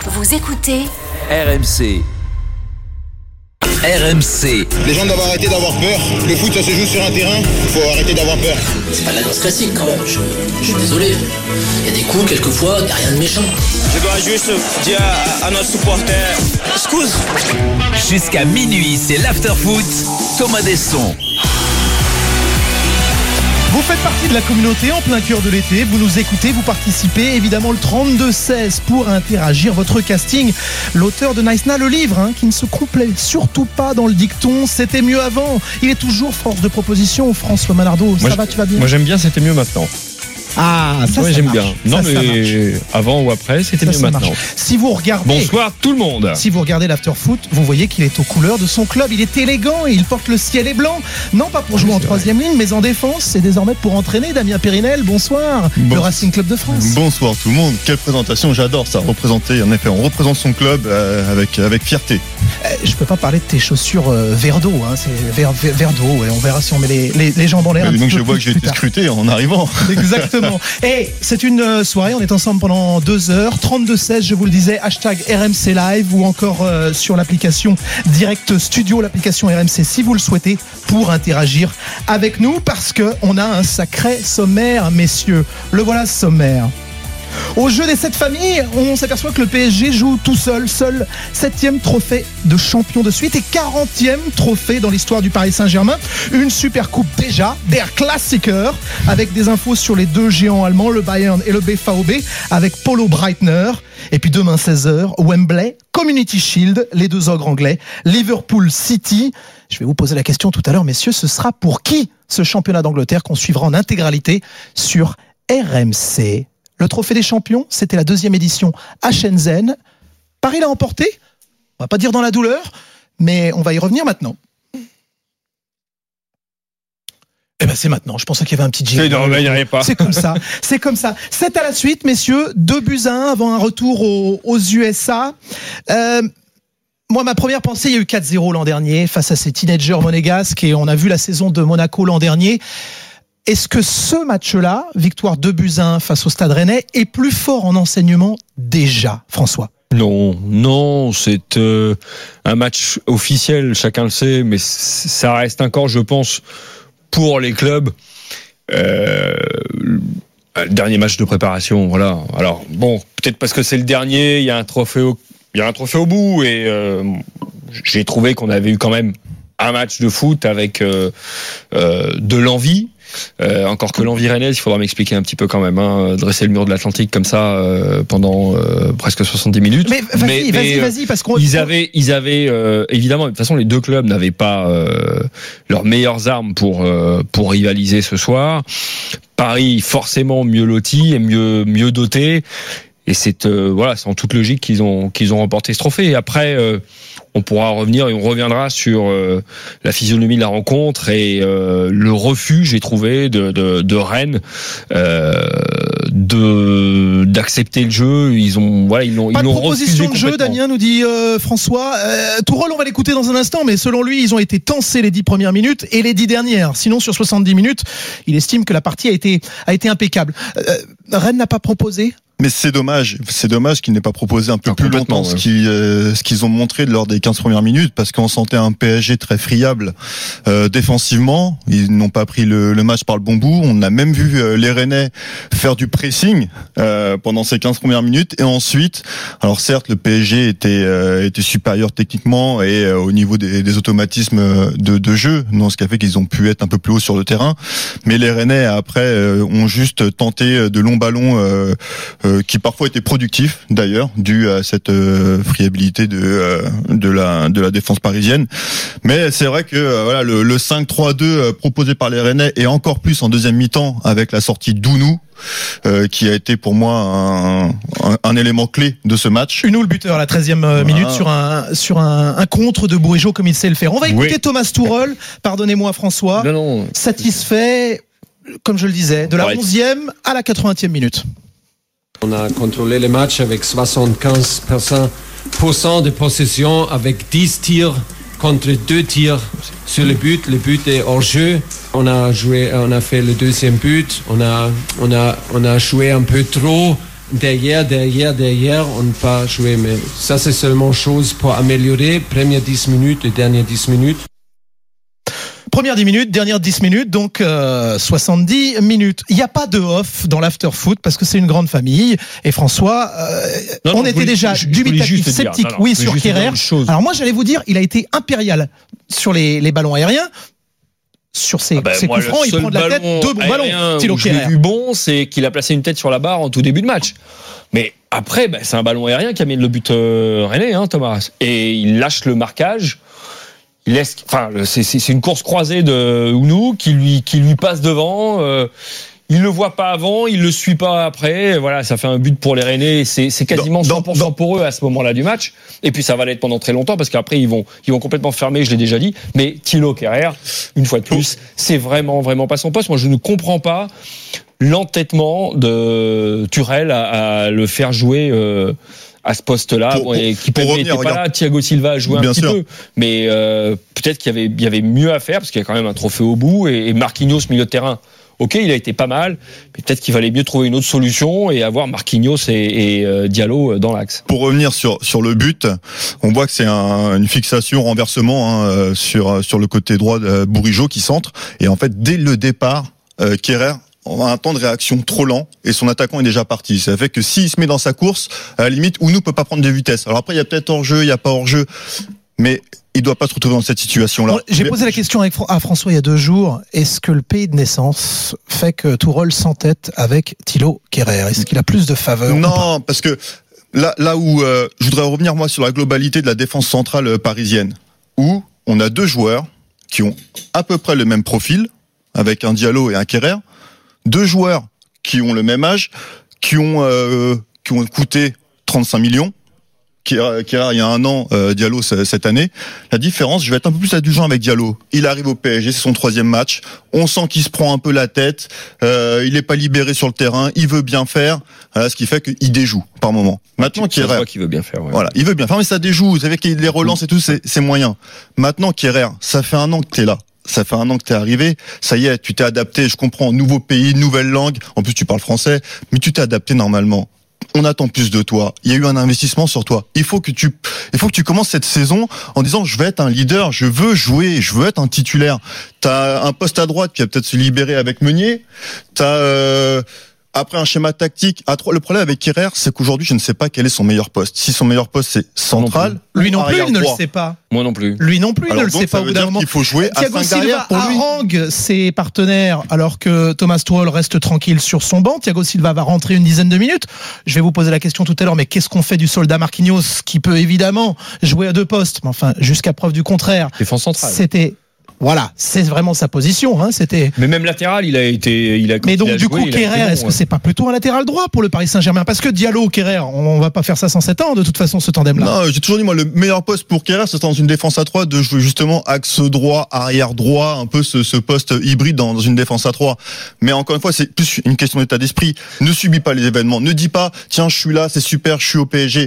Vous écoutez RMC. RMC. Les gens doivent arrêter d'avoir peur. Le foot, ça se joue sur un terrain. Il faut arrêter d'avoir peur. C'est pas de la danse classique quand même. Je suis désolé. Il y a des coups, quelquefois, il n'y a rien de méchant. Je dois juste dire à nos supporters, excuse. Jusqu'à minuit, c'est l'after-foot. Thomas Desson. Vous faites partie de la communauté en plein cœur de l'été, vous nous écoutez, vous participez, évidemment le 32-16 pour interagir, votre casting, l'auteur de Nice Na, le livre, qui ne se complaît surtout pas dans le dicton, c'était mieux avant, il est toujours force de proposition, François Malardeau, ça va, tu vas bien? Moi j'aime bien, c'était mieux maintenant. Ah, ça, ouais, ça j'aime marche. bien. Non, ça mais avant ou après, c'était mieux maintenant. Marche. Si vous regardez, bonsoir tout le monde. Si vous regardez l'after-foot, vous voyez qu'il est aux couleurs de son club. Il est élégant et il porte le ciel et blanc. Non pas pour jouer en troisième ligne, mais en défense. C'est désormais pour entraîner Damien Périnel. Bonsoir. Le Racing Club de France. Bonsoir tout le monde. Quelle présentation, j'adore ça. Représenter, en effet, on représente son club avec fierté. Je peux pas parler de tes chaussures vert d'eau. C'est vert d'eau. Ouais. On verra si on met les jambes en l'air. Donc je vois que j'ai été scruté en arrivant. Exactement. Et c'est une soirée, on est ensemble pendant 2 heures, 32-16, je vous le disais, hashtag RMC Live ou encore sur l'application Direct Studio, l'application RMC si vous le souhaitez, pour interagir avec nous parce qu'on a un sacré sommaire, messieurs. Le voilà ce sommaire. Au jeu des 7 familles, on s'aperçoit que le PSG joue tout seul 7e trophée de champion de suite et 40e trophée dans l'histoire du Paris Saint-Germain. Une super coupe déjà, der Klassiker, avec des infos sur les 2 géants allemands, le Bayern et le BVB, avec Paulo Breitner. Et puis demain 16h, Wembley, Community Shield, les 2 ogres anglais, Liverpool City. Je vais vous poser la question tout à l'heure, messieurs, ce sera pour qui ce championnat d'Angleterre qu'on suivra en intégralité sur RMC? Le trophée des champions, c'était la 2e édition à Shenzhen. Paris l'a emporté, on va pas dire dans la douleur, mais on va y revenir maintenant. Eh ben c'est maintenant, je pensais qu'il y avait un petit jingle. Non, il n'y avait pas. C'est comme ça. C'est à la suite, messieurs, 2-1 avant un retour aux USA. Moi, ma première pensée, il y a eu 4-0 l'an dernier face à ces teenagers monégasques et on a vu la saison de Monaco l'an dernier. Est-ce que ce match-là, victoire 2-1 face au Stade Rennais, est plus fort en enseignement déjà, François? Non, c'est un match officiel, chacun le sait, mais ça reste encore, je pense, pour les clubs, le dernier match de préparation. Voilà. Alors bon, peut-être parce que c'est le dernier, il y a un trophée au bout, et j'ai trouvé qu'on avait eu quand même un match de foot avec de l'envie. Encore que l'envie rennaise, il faudra m'expliquer un petit peu quand même, dresser le mur de l'Atlantique comme ça pendant presque 70 minutes. Mais vas-y, parce qu'on ils avaient évidemment, de toute façon les 2 clubs n'avaient pas leurs meilleures armes pour rivaliser ce soir. Paris forcément mieux loti et mieux doté, et c'est en toute logique qu'ils ont remporté ce trophée. Et après on pourra revenir et on reviendra sur la physionomie de la rencontre et le refus, j'ai trouvé, de Rennes d'accepter le jeu. Ils ont proposition de jeu, Damien nous dit François. Tourol, on va l'écouter dans un instant, mais selon lui, ils ont été tensés les 10 premières minutes et les 10 dernières. Sinon, sur 70 minutes, il estime que la partie a été impeccable. Rennes n'a pas proposé. Mais c'est dommage qu'il n'ait pas proposé un peu plus longtemps ce qu'ils ont montré lors des 15 premières minutes, parce qu'on sentait un PSG très friable défensivement. Ils n'ont pas pris le match par le bon bout. On a même vu les Rennais faire du pressing pendant ces 15 premières minutes, et ensuite, alors certes le PSG était supérieur techniquement et au niveau des automatismes de jeu, non, ce qui a fait qu'ils ont pu être un peu plus haut sur le terrain, mais les Rennais après ont juste tenté de longs ballons qui parfois étaient productifs d'ailleurs, dû à cette friabilité de la défense parisienne. Mais c'est vrai que voilà, le 5-3-2 proposé par les Rennais, et encore plus en deuxième mi-temps avec la sortie d'Ounou, qui a été pour moi un élément clé de ce match. Ounou, le buteur à la 13e minute sur un contre de Bourigeaud comme il sait le faire. On va écouter Thomas Tourol, pardonnez-moi François, satisfait, comme je le disais, de la 11e à la 80e minute. On a contrôlé le match avec 75% de possession, avec 10 tirs contre 2 tirs sur le but. Le but est hors jeu. On a fait le 2e but. On a joué un peu trop derrière, on n'a pas joué. Mais ça, c'est seulement chose pour améliorer. Première 10 minutes et dernière 10 minutes. Première 10 minutes, dernière 10 minutes, donc 70 minutes. Il n'y a pas de off dans l'after-foot parce que c'est une grande famille. Et François, on était déjà dubitatif, sceptique, sur Kerrer. Alors moi, j'allais vous dire, il a été impérial sur les ballons aériens. Sur ses coups francs, il prend de la tête, 2 bons ballons. Thilo Kerrer. Ce que j'ai vu bon, c'est qu'il a placé une tête sur la barre en tout début de match. Mais après, c'est un ballon aérien qui a mis le but rennais, Thomas. Et il lâche le marquage. Il laisse, c'est une course croisée de Ounou qui lui passe devant. Il le voit pas avant, il le suit pas après. Voilà, ça fait un but pour les Rennais. C'est quasiment 100% pour eux à ce moment-là du match. Et puis ça va l'être pendant très longtemps parce qu'après ils vont complètement fermer. Je l'ai déjà dit. Mais Thilo Kerrer, une fois de plus, c'est vraiment pas son poste. Moi, je ne comprends pas l'entêtement de Turel à le faire jouer. À ce poste-là, qui n'était pas là. Thiago Silva a joué un petit peu, mais peut-être qu'il y avait mieux à faire parce qu'il y a quand même un trophée au bout et Marquinhos milieu de terrain. Ok, il a été pas mal, mais peut-être qu'il valait mieux trouver une autre solution et avoir Marquinhos et Diallo dans l'axe. Pour revenir sur le but, on voit que c'est une fixation, renversement sur le côté droit de Bourigeaud qui centre et en fait dès le départ, Kerrer on a un temps de réaction trop lent et son attaquant est déjà parti. Ça fait que s'il se met dans sa course, à la limite, Ounou peut pas prendre de vitesse. Alors après, il y a peut-être hors-jeu, il y a pas hors-jeu, mais il doit pas se retrouver dans cette situation-là. J'ai posé la question à François il y a 2 jours. Est-ce que le pays de naissance fait que Tourelle s'entête avec Thilo Kerrer? Est-ce qu'il a plus de faveur? Non, parce que là où je voudrais revenir moi sur la globalité de la défense centrale parisienne, où on a 2 joueurs qui ont à peu près le même profil, avec un Diallo et un Kerrer. 2 joueurs qui ont le même âge, qui ont coûté 35 millions, Kerrer il y a 1 an, Diallo cette année. La différence, je vais être un peu plus indulgent avec Diallo. Il arrive au PSG, c'est son 3e match. On sent qu'il se prend un peu la tête. Il est pas libéré sur le terrain. Il veut bien faire, ce qui fait qu'il déjoue par moment. Maintenant, Kerrer, qu'il veut bien faire. Ouais. Voilà, il veut bien faire, mais ça déjoue. Vous savez qu'il les relance et tout, c'est moyen. Maintenant, Kerrer, ça fait 1 an que t'es là. Ça fait 1 an que t'es arrivé, ça y est, tu t'es adapté, je comprends, nouveau pays, nouvelle langue, en plus tu parles français, mais tu t'es adapté normalement. On attend plus de toi. Il y a eu un investissement sur toi. Il faut que tu commences cette saison en disant je vais être un leader, je veux jouer, je veux être un titulaire. T'as un poste à droite qui va peut-être se libérer avec Meunier. Après un schéma tactique, le problème avec Kerrer, c'est qu'aujourd'hui, je ne sais pas quel est son meilleur poste. Si son meilleur poste, c'est central. Lui non plus, il ne le sait pas. Moi non plus. Lui non plus, il ne le sait pas au bout d'un moment. Il faut jouer à 5 derrière pour lui. Thiago Silva harangue ses partenaires alors que Thomas Tuchel reste tranquille sur son banc. Thiago Silva va rentrer une dizaine de minutes. Je vais vous poser la question tout à l'heure, mais qu'est-ce qu'on fait du soldat Marquinhos qui peut évidemment jouer à 2 postes, mais enfin, jusqu'à preuve du contraire. Défense centrale. Voilà, c'est vraiment sa position. Mais même latéral, Mais donc du coup, Kerrer, est-ce que c'est pas plutôt un latéral droit pour le Paris Saint-Germain? Parce que Diallo, Kerrer, on va pas faire ça sans 7 ans de toute façon ce tandem-là. Non, j'ai toujours dit moi le meilleur poste pour Kerrer, c'est dans une défense à 3 de jouer justement axe droit, arrière droit, un peu ce poste hybride dans une défense à 3. Mais encore une fois, c'est plus une question d'état d'esprit. Ne subis pas les événements. Ne dis pas tiens, je suis là, c'est super, je suis au PSG.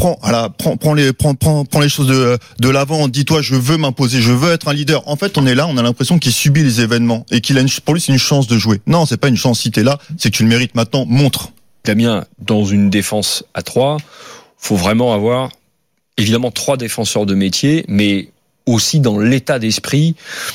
Prends les choses de l'avant. Dis-toi, je veux m'imposer, je veux être un leader. En fait, on est là, on a l'impression qu'il subit les événements et pour lui, c'est une chance de jouer. Non, c'est pas une chance. Si t'es là, c'est que tu le mérites maintenant. Montre. Damien, dans une défense à 3, faut vraiment avoir évidemment 3 défenseurs de métier, mais aussi dans l'état d'esprit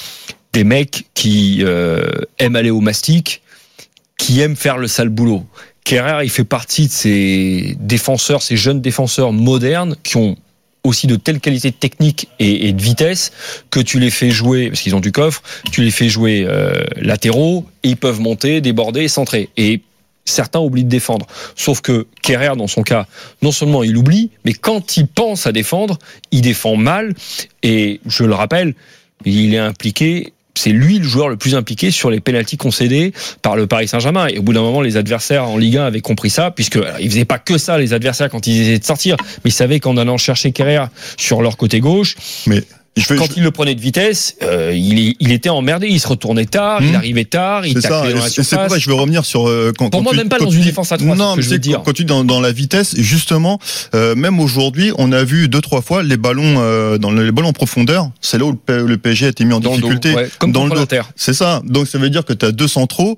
des mecs qui aiment aller au mastic, qui aiment faire le sale boulot. Kerrer, il fait partie de ces défenseurs, ces jeunes défenseurs modernes qui ont aussi de telles qualités techniques et de vitesse que tu les fais jouer, parce qu'ils ont du coffre, tu les fais jouer latéraux, et ils peuvent monter, déborder et centrer. Et certains oublient de défendre. Sauf que Kerrer, dans son cas, non seulement il oublie, mais quand il pense à défendre, il défend mal. Et je le rappelle, il est impliqué. C'est lui le joueur le plus impliqué sur les pénaltys concédés par le Paris Saint-Germain. Et au bout d'un moment, les adversaires en Ligue 1 avaient compris ça, puisque ils faisaient pas que ça, les adversaires, quand ils essayaient de sortir. Mais ils savaient qu'en allant chercher Kerrer sur leur côté gauche, quand il le prenait de vitesse, il était emmerdé, il se retournait tard, il arrivait tard, il taclait dans la surface. C'est pour ça que je veux revenir sur pour moi, même pas dans une défense à 3. Non, mais c'est dire. Quand tu dis dans la vitesse, justement, même aujourd'hui, on a vu 2-3 fois les ballons dans les ballons en profondeur. C'est là où le PSG a été mis en difficulté. Comme dans le dos. C'est ça. Donc ça veut dire que tu as 2 centraux.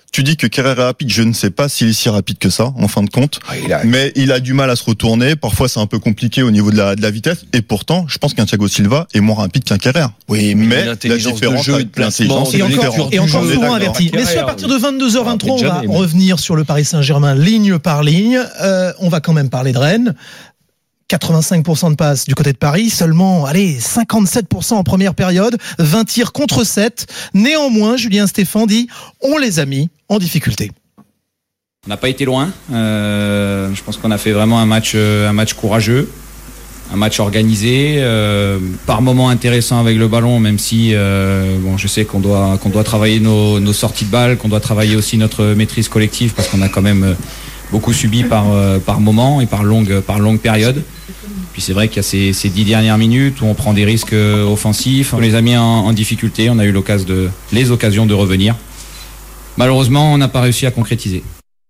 Tu dis que Kerrer est rapide, je ne sais pas s'il est si rapide que ça, en fin de compte. Mais il a du mal à se retourner. Parfois, c'est un peu compliqué au niveau de la vitesse. Et pourtant, je pense qu'un Thiago Silva est moins rapide qu'un Kerrer. Oui, mais l'intelligence de jeu, de placement, et encore souvent averti. Mais à partir de 22h23, on va revenir sur le Paris Saint-Germain ligne par ligne. On va quand même parler de Rennes. 85% de passes du côté de Paris, seulement 57% en première période, 20 tirs contre 7. Néanmoins, Julien Stéphan dit on les a mis en difficulté. On n'a pas été loin. Je pense qu'on a fait vraiment un match courageux, un match organisé, par moments intéressant avec le ballon, même si je sais qu'on doit travailler nos sorties de balles, qu'on doit travailler aussi notre maîtrise collective parce qu'on a quand même beaucoup subi par moment et par longue période. Puis c'est vrai qu'il y a ces 10 dernières minutes où on prend des risques offensifs. On les a mis en difficulté. On a eu les occasions de revenir. Malheureusement, on n'a pas réussi à concrétiser.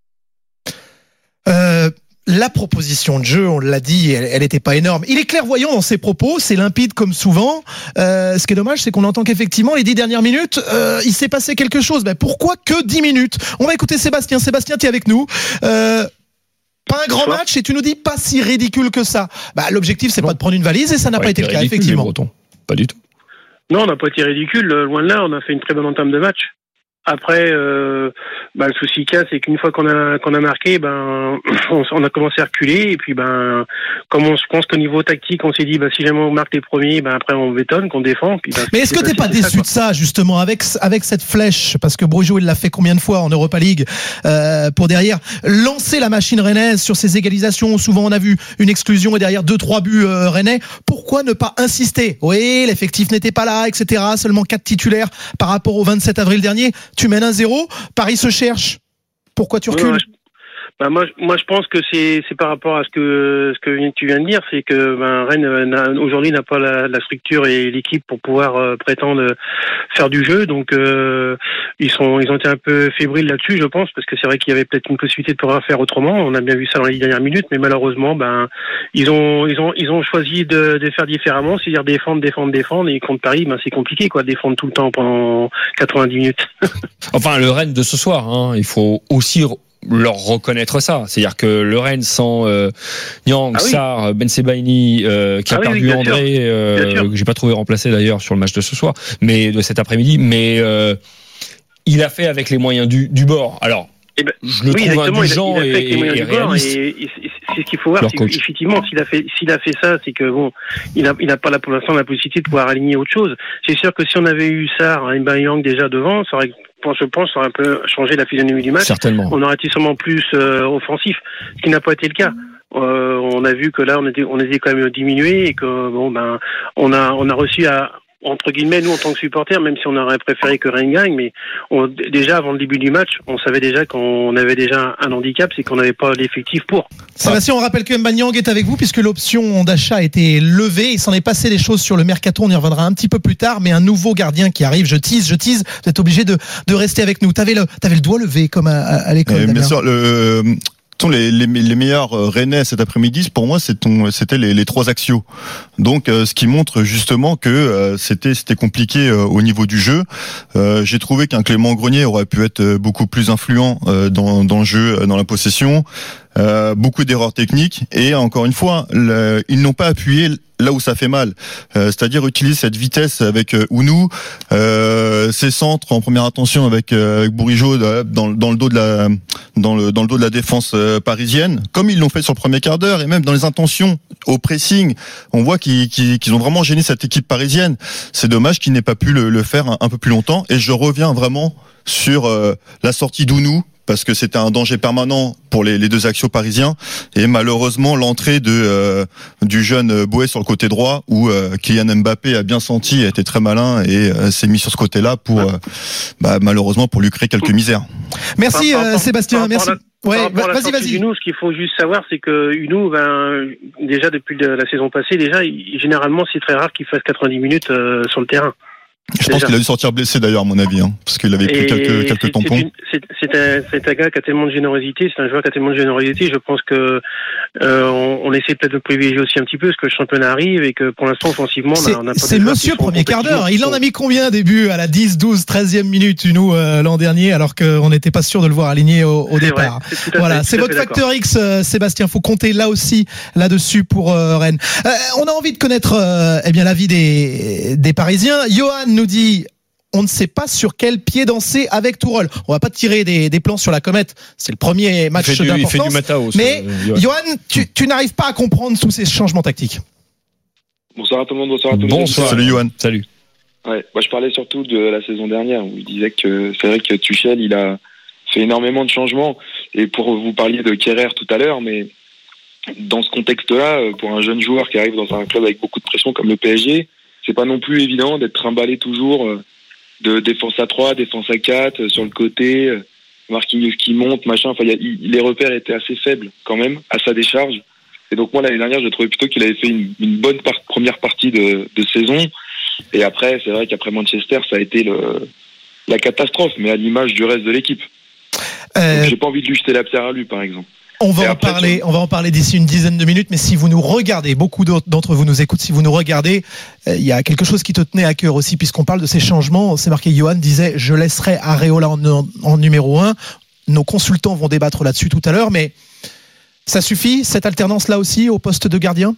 La proposition de jeu, on l'a dit, elle n'était pas énorme. Il est clairvoyant dans ses propos, c'est limpide comme souvent. Ce qui est dommage, c'est qu'on entend qu'effectivement, les 10 dernières minutes, il s'est passé quelque chose. Pourquoi que 10 minutes ? On va écouter Sébastien. Sébastien, tu es avec nous. Pas un grand match et tu nous dis pas si ridicule que ça. L'objectif, c'est pas de prendre une valise et ça n'a pas été le cas, effectivement. Pas du tout. Non, on n'a pas été ridicule. Loin de là, on a fait une très bonne entame de match. Après, le souci qu'il y a, c'est qu'une fois qu'on a marqué, on a commencé à reculer et puis comme je pense qu'au niveau tactique, on s'est dit si jamais on marque les premiers, après on bétonne, qu'on défend. Puis, mais est-ce que t'es pas déçu de ça justement avec cette flèche, parce que Brujo il l'a fait combien de fois en Europa League pour derrière lancer la machine rennaise sur ses égalisations. Souvent on a vu une exclusion et derrière 2-3 buts rennais. Pourquoi ne pas insister ? Oui, l'effectif n'était pas là, etc. Seulement 4 titulaires par rapport au 27 avril dernier. Tu mènes 1-0, Paris se cherche. Pourquoi tu recules ? Moi, je pense que c'est par rapport à ce que tu viens de dire, c'est que Rennes aujourd'hui n'a pas la structure et l'équipe pour pouvoir prétendre faire du jeu. Donc ils ont été un peu fébriles là-dessus, je pense, parce que c'est vrai qu'il y avait peut-être une possibilité de pouvoir faire autrement. On a bien vu ça dans les dernières minutes, mais malheureusement, ils ont choisi de faire différemment, c'est-à-dire défendre. Et contre Paris, c'est compliqué, quoi, de défendre tout le temps pendant 90 minutes. Enfin, le Rennes de ce soir, il faut aussi leur reconnaître ça, c'est-à-dire que le Rennes sans Niang, Sarr, Ben Sebaini, qui a perdu André, que j'ai pas trouvé remplacé d'ailleurs sur le match de ce soir, mais de cet après-midi, mais il a fait avec les moyens du bord. Alors, je le trouve indulgent et réaliste. Et c'est ce qu'il faut voir. Effectivement, s'il a fait ça, c'est que il n'a pas pour l'instant la possibilité de pouvoir aligner autre chose. C'est sûr que si on avait eu Sarr, Yang déjà devant, ça aurait, je pense, ça aurait un peu changé la physionomie du match. Certainement. On aurait été sûrement plus offensif, ce qui n'a pas été le cas. On a vu que là, on était quand même diminué et que on a réussi à, entre guillemets, nous en tant que supporters, même si on aurait préféré que Rennes gagne, mais déjà avant le début du match, on savait déjà qu'on avait déjà un handicap, c'est qu'on n'avait pas l'effectif pour. Sébastien, on rappelle que Mbanyang est avec vous puisque l'option d'achat a été levée. Il s'en est passé des choses sur le mercato, on y reviendra un petit peu plus tard, mais un nouveau gardien qui arrive, je tease, vous êtes obligé de rester avec nous. T'avais le doigt levé comme à l'école. Bien sûr, les meilleurs Rennais cet après-midi, pour moi, c'était les 3 axiaux. Donc, ce qui montre justement que c'était compliqué au niveau du jeu. J'ai trouvé qu'un Clément Grenier aurait pu être beaucoup plus influent dans le jeu, dans la possession. Beaucoup d'erreurs techniques et encore une fois, ils n'ont pas appuyé là où ça fait mal, c'est-à-dire utiliser cette vitesse avec Ounou, ses centres en première intention avec Bourigeaud dans le dos de la défense parisienne, comme ils l'ont fait sur le premier quart d'heure et même dans les intentions au pressing, on voit qu'ils ont vraiment gêné cette équipe parisienne. C'est dommage qu'ils n'aient pas pu le faire un peu plus longtemps et je reviens vraiment sur la sortie d'Ounou, parce que c'était un danger permanent pour les 2 axiaux parisiens et malheureusement l'entrée du jeune Boué sur le côté droit où Kylian Mbappé a bien senti, a été très malin et s'est mis sur ce côté-là pour malheureusement pour lui créer quelques misères. Merci Sébastien, merci. Vas-y. Unou, ce qu'il faut juste savoir, c'est que Unou, déjà depuis la saison passée, généralement c'est très rare qu'il fasse 90 minutes sur le terrain. Je pense qu'il a dû sortir blessé d'ailleurs, à mon avis, parce qu'il avait pris quelques tampons. C'est un gars qui a tellement de générosité, c'est un joueur qui a tellement de générosité. Je pense que on essaie peut-être de privilégier aussi un petit peu parce que le championnat arrive et que pour l'instant offensivement, on a pas. C'est monsieur premier quart d'heure. Il en a mis combien début à la 10, 12, 13e minute nous l'an dernier, alors qu'on n'était pas sûr de le voir aligné au départ. Voilà, c'est votre facteur X, Sébastien. Faut compter là aussi là-dessus pour Rennes. On a envie de connaître l'avis des Parisiens. Johan nous dit: on ne sait pas sur quel pied danser avec Tourelle. On va pas tirer des plans sur la comète. C'est le premier match d'importance. Il fait du Matao. Mais Johan, tu n'arrives pas à comprendre tous ces changements tactiques. Bonsoir à tout le monde. Bonsoir à tout le monde. Bonsoir. Salut Johan. Salut. Ouais, moi je parlais surtout de la saison dernière où il disait que c'est vrai que Tuchel il a fait énormément de changements. Et pour vous parliez de Kehrer tout à l'heure, mais dans ce contexte-là, pour un jeune joueur qui arrive dans un club avec beaucoup de pression comme le PSG, c'est pas non plus évident d'être trimballé toujours de défense à 3, défense à 4, sur le côté, Marquinhos qui monte, machin. Enfin, les repères étaient assez faibles quand même à sa décharge. Et donc moi l'année dernière, je trouvais plutôt qu'il avait fait une bonne première partie de saison. Et après, c'est vrai qu'après Manchester, ça a été la catastrophe, mais à l'image du reste de l'équipe. Donc, j'ai pas envie de lui jeter la pierre à lui, par exemple. On va en parler d'ici une dizaine de minutes, mais si vous nous regardez, beaucoup d'entre vous nous écoutent, si vous nous regardez, il y a quelque chose qui te tenait à cœur aussi, puisqu'on parle de ces changements. C'est marqué, Johan disait, je laisserai Areola en numéro 1. Nos consultants vont débattre là-dessus tout à l'heure, mais ça suffit, cette alternance-là aussi, au poste de gardien?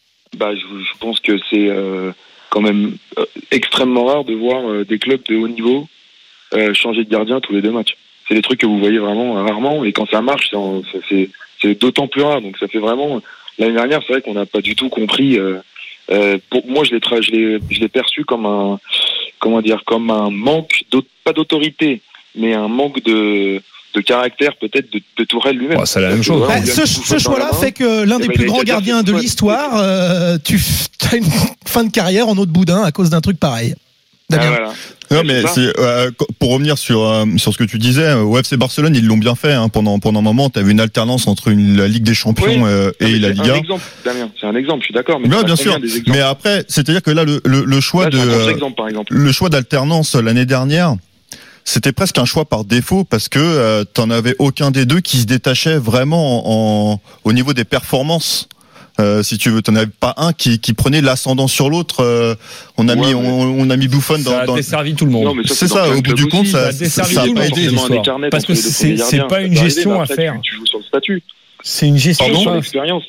Je pense que c'est quand même extrêmement rare de voir des clubs de haut niveau changer de gardien tous les 2 matchs. C'est des trucs que vous voyez vraiment rarement, et quand ça marche, c'est d'autant plus rare. Donc ça fait vraiment. L'année dernière, c'est vrai qu'on n'a pas du tout compris. Pour moi, je l'ai perçu comme un manque, pas d'autorité, mais un manque de caractère peut-être de Tourelle lui-même. C'est la même chose. Ce choix-là fait que l'un des plus grands gardiens de l'histoire, tu as une fin de carrière en eau de boudin à cause d'un truc pareil. Voilà. Non, mais pour revenir sur ce que tu disais, au FC Barcelone, ils l'ont bien fait, pendant un moment. Tu avais une alternance entre la Ligue des Champions et la Liga. C'est un exemple, Damien. C'est un exemple, je suis d'accord. Mais bien sûr. Mais après, c'est-à-dire que là, le choix le choix d'alternance l'année dernière, c'était presque un choix par défaut, parce que t'en avais aucun des deux qui se détachait vraiment au niveau des performances. Si tu veux, t'en avais pas un qui prenait l'ascendant sur l'autre. On a mis Buffon dans. Ça a desservi tout le monde. Non, mais c'est ça. Au bout du compte, ça a pas aidé l'histoire. Parce que c'est pas une gestion à faire. Tu joues sur le statut. C'est une gestion sur l'expérience.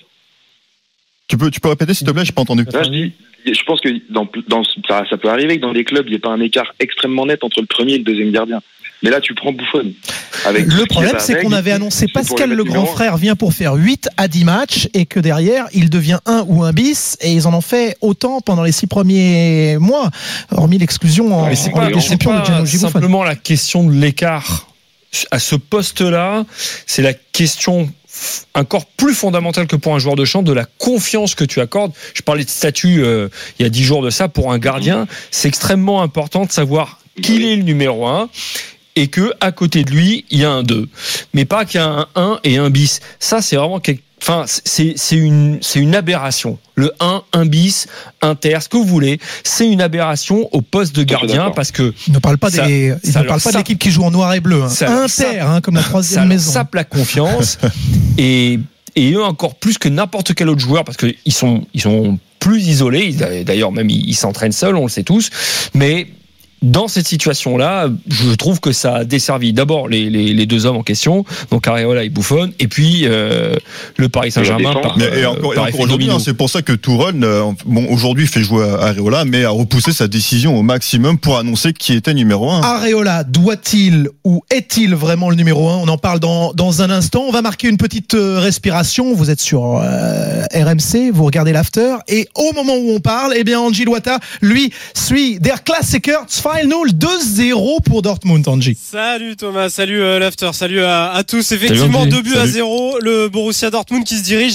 Tu peux répéter s'il te plaît, j'ai pas entendu. Je pense que ça peut arriver que dans des clubs il n'y ait pas un écart extrêmement net entre le premier et le deuxième gardien. Mais là, tu prends Buffon. Le problème, c'est qu'on avait annoncé Pascal le grand frère vient pour faire 8 à 10 matchs, et que derrière, il devient 1 ou 1 bis, et ils en ont fait autant pendant les 6 premiers mois, hormis l'exclusion en Ligue des Champions de Gianluigi Buffon. Simplement la question de l'écart à ce poste-là, c'est la question encore plus fondamentale que pour un joueur de champ, de la confiance que tu accordes. Je parlais de statut il y a 10 jours de ça. Pour un gardien, c'est extrêmement important de savoir qu'il est le numéro 1 et que à côté de lui, il y a un 2. Mais pas qu'il y a un 1 et un bis. Ça, c'est vraiment c'est une aberration. Le 1 bis, inter, ce que vous voulez, c'est une aberration au poste de gardien, parce que il ne parle pas de l'équipe qui joue en noir et bleu. Inter, comme la troisième maison. Ça sape la confiance et eux encore plus que n'importe quel autre joueur, parce que ils sont plus isolés. D'ailleurs, même ils s'entraînent seuls, on le sait tous. Mais dans cette situation-là, je trouve que ça a desservi d'abord les deux hommes en question, donc Areola et Buffon, et puis le Paris Saint-Germain et encore aujourd'hui, c'est pour ça que Tourelle, aujourd'hui fait jouer Areola, mais a repoussé sa décision au maximum pour annoncer qui était numéro 1. Areola doit-il ou est-il vraiment le numéro 1 ? On en parle dans un instant. On va marquer une petite respiration. Vous êtes sur RMC, vous regardez l'after, et au moment où on parle, Angie Loata, lui, suit Der Klassikers 2-0 pour Dortmund, Angie. Salut Thomas, salut l'after, salut à tous. Effectivement, 2-0, le Borussia Dortmund qui se dirige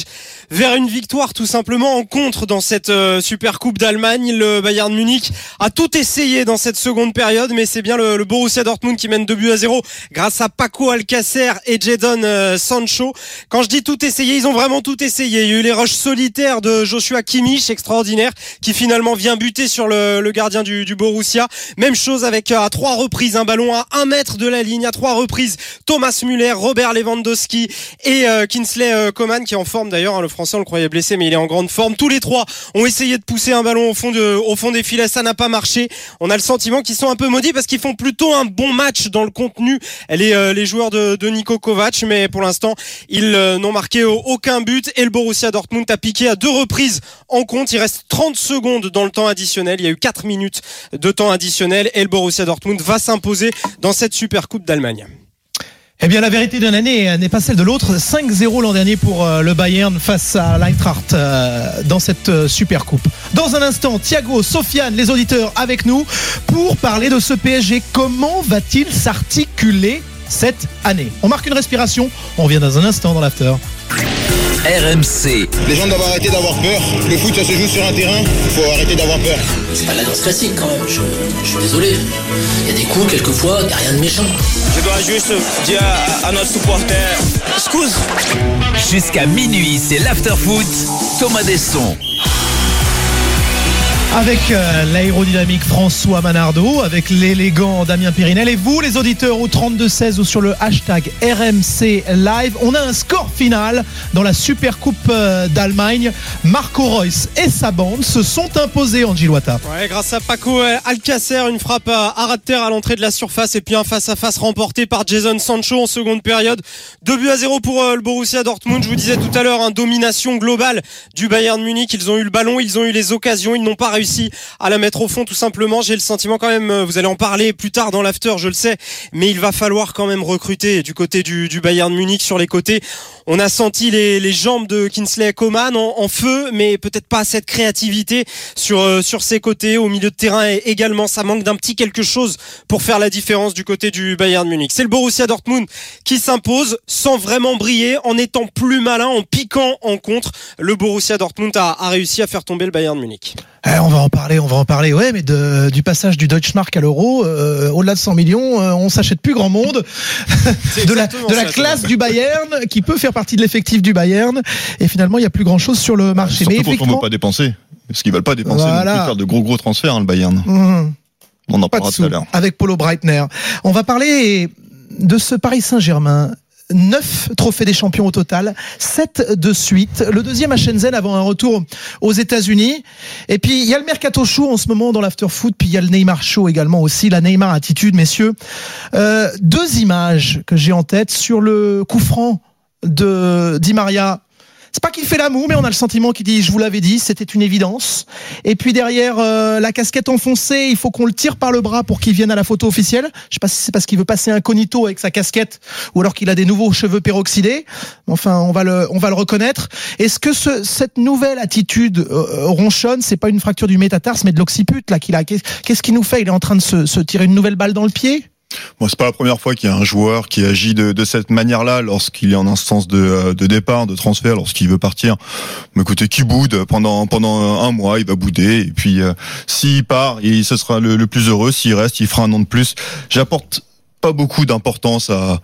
vers une victoire tout simplement en contre dans cette Super Coupe d'Allemagne. Le Bayern Munich a tout essayé dans cette seconde période, mais c'est bien le Borussia Dortmund qui mène 2-0 grâce à Paco Alcacer et Jadon Sancho. Quand je dis tout essayé, ils ont vraiment tout essayé. Il y a eu les rushs solitaires de Joshua Kimmich, extraordinaire, qui finalement vient buter sur le gardien du Borussia. Même chose avec à 3 reprises un ballon à 1 mètre de la ligne, à 3 reprises Thomas Müller, Robert Lewandowski et Kingsley Coman, qui est en forme d'ailleurs, le Français on le croyait blessé mais il est en grande forme. Tous les 3 ont essayé de pousser un ballon au fond des filets, ça n'a pas marché. On a le sentiment qu'ils sont un peu maudits parce qu'ils font plutôt un bon match dans le contenu, les joueurs de Niko Kovac, mais pour l'instant ils n'ont marqué aucun but et le Borussia Dortmund a piqué à 2 reprises en compte. Il reste 30 secondes dans le temps additionnel, il y a eu 4 minutes de temps additionnel et le Borussia Dortmund va s'imposer dans cette Super Coupe d'Allemagne. Eh bien, la vérité d'une année n'est pas celle de l'autre. 5-0 l'an dernier pour le Bayern face à l'Eintracht dans cette Super Coupe. Dans un instant, Thiago, Sofiane, les auditeurs avec nous pour parler de ce PSG. Comment va-t-il s'articuler cette année? On marque une respiration. On revient dans un instant dans l'after. RMC. Les gens doivent arrêter d'avoir peur. Le foot, ça se joue sur un terrain. Il faut arrêter d'avoir peur. C'est pas de la danse classique quand même, je suis désolé. Il y a des coups, quelquefois, il n'y a rien de méchant. Je dois juste dire à notre supporter, excuse. Jusqu'à minuit, c'est l'after-foot. Thomas Desson. Avec l'aérodynamique François Manardo, avec l'élégant Damien Périnel et vous les auditeurs au 32-16 ou sur le hashtag RMC Live. On a un score final dans la Super Coupe d'Allemagne. Marco Reus et sa bande se sont imposés en Gilwata. Ouais, grâce à Paco Alcacer, une frappe à ras de terre à l'entrée de la surface et puis un face-à-face remporté par Jadon Sancho en seconde période. 2-0 pour le Borussia Dortmund. Je vous disais tout à l'heure, domination globale du Bayern Munich. Ils ont eu le ballon, ils ont eu les occasions, ils n'ont pas réussi à la mettre au fond tout simplement. J'ai le sentiment quand même, vous allez en parler plus tard dans l'after, je le sais, mais il va falloir quand même recruter du côté du Bayern Munich sur les côtés. On a senti les jambes de Kingsley Coman en feu, mais peut-être pas cette créativité sur ses côtés. Au milieu de terrain également, ça manque d'un petit quelque chose pour faire la différence du côté du Bayern Munich. C'est le Borussia Dortmund qui s'impose sans vraiment briller, en étant plus malin, en piquant en contre. Le Borussia Dortmund a réussi à faire tomber le Bayern Munich. On va en parler. Ouais, mais du passage du Deutschmark à l'euro, au-delà de 100 millions, on s'achète plus grand monde. de la classe du Bayern, qui peut faire partie de l'effectif du Bayern. Et finalement, il n'y a plus grand chose sur le marché. Surtout quand on ne veut pas dépenser. Parce qu'ils veulent pas dépenser, voilà. Non plus faire de gros transferts, le Bayern. On en parlera tout à l'heure. Avec Paulo Breitner. On va parler de ce Paris Saint-Germain. 9 trophées des champions au total, 7 de suite. Le deuxième à Shenzhen avant un retour aux États-Unis. Et puis il y a le Mercato Show en ce moment dans l'after-foot, puis il y a le Neymar Show également aussi, la Neymar attitude, messieurs. 2 images que j'ai en tête sur le coup franc de Di Maria. C'est pas qu'il fait la moue, mais on a le sentiment qu'il dit, je vous l'avais dit, c'était une évidence. Et puis derrière, la casquette enfoncée, il faut qu'on le tire par le bras pour qu'il vienne à la photo officielle. Je sais pas si c'est parce qu'il veut passer incognito avec sa casquette ou alors qu'il a des nouveaux cheveux peroxydés. Enfin, on va le reconnaître. Est-ce que cette nouvelle attitude ronchonne, c'est pas une fracture du métatarse, mais de l'occiput là qu'il a? Qu'est-ce qu'il nous fait? Il est en train de se tirer une nouvelle balle dans le pied? Bon, c'est pas la première fois qu'il y a un joueur qui agit de cette manière-là lorsqu'il est en instance de départ, de transfert, lorsqu'il veut partir. Mais écoutez, qui boude pendant un mois, il va bouder. Et puis, s'il part, ce sera le plus heureux. S'il reste, il fera un an de plus. J'apporte pas beaucoup d'importance à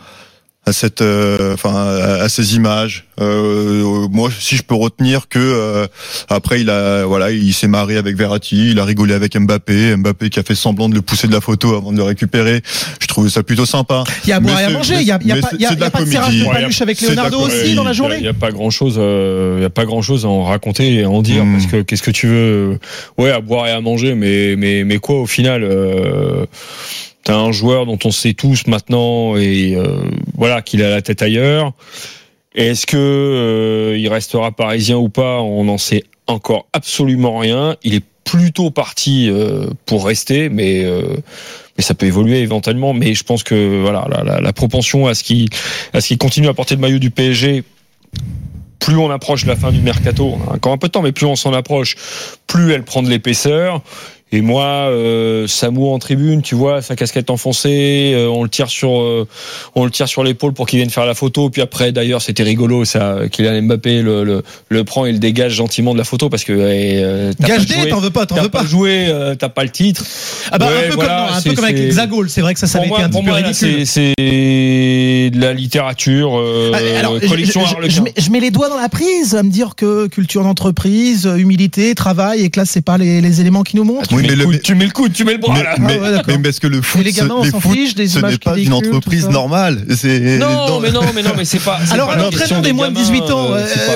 ces images. Moi, si je peux retenir que après il s'est marré avec Verratti, il a rigolé avec Mbappé qui a fait semblant de le pousser de la photo avant de le récupérer. Je trouvais ça plutôt sympa. Il y a à boire et à manger. Il y a pas de serrage de paluche avec Leonardo aussi dans la journée. Il y a pas grand chose à en raconter et à en dire parce que qu'est-ce que tu veux? Ouais, à boire et à manger, mais quoi au final? T'as un joueur dont on sait tous maintenant et qu'il a la tête ailleurs. Est-ce que il restera parisien ou pas? On n'en sait encore absolument rien. Il est plutôt parti pour rester, mais ça peut évoluer éventuellement. Mais je pense que la propension à ce qu'il continue à porter le maillot du PSG. Plus on approche la fin du mercato, on a encore un peu de temps, mais plus on s'en approche, plus elle prend de l'épaisseur. Et moi, Samou en tribune, tu vois, sa casquette enfoncée, on le tire sur l'épaule pour qu'il vienne faire la photo. Puis après, d'ailleurs, c'était rigolo, ça, Kylian Mbappé le prend et le dégage gentiment de la photo parce que t'en veux pas. T'as pas joué, t'as pas le titre. Ah bah ouais, un peu comme avec Xagol, c'est vrai que ça avait été un petit peu ridicule. C'est de la littérature, collection Harlequin. Je mets les doigts dans la prise à me dire que culture d'entreprise, humilité, travail, et que là c'est pas les éléments qui nous montrent. Tu mets le coude, tu mets le bras là. Mais est-ce que le foot, les gamins, on s'en fiche des ce images n'est pas une entreprise normale. Non, mais c'est pas. Alors un entraîneur des moins de 18 ans,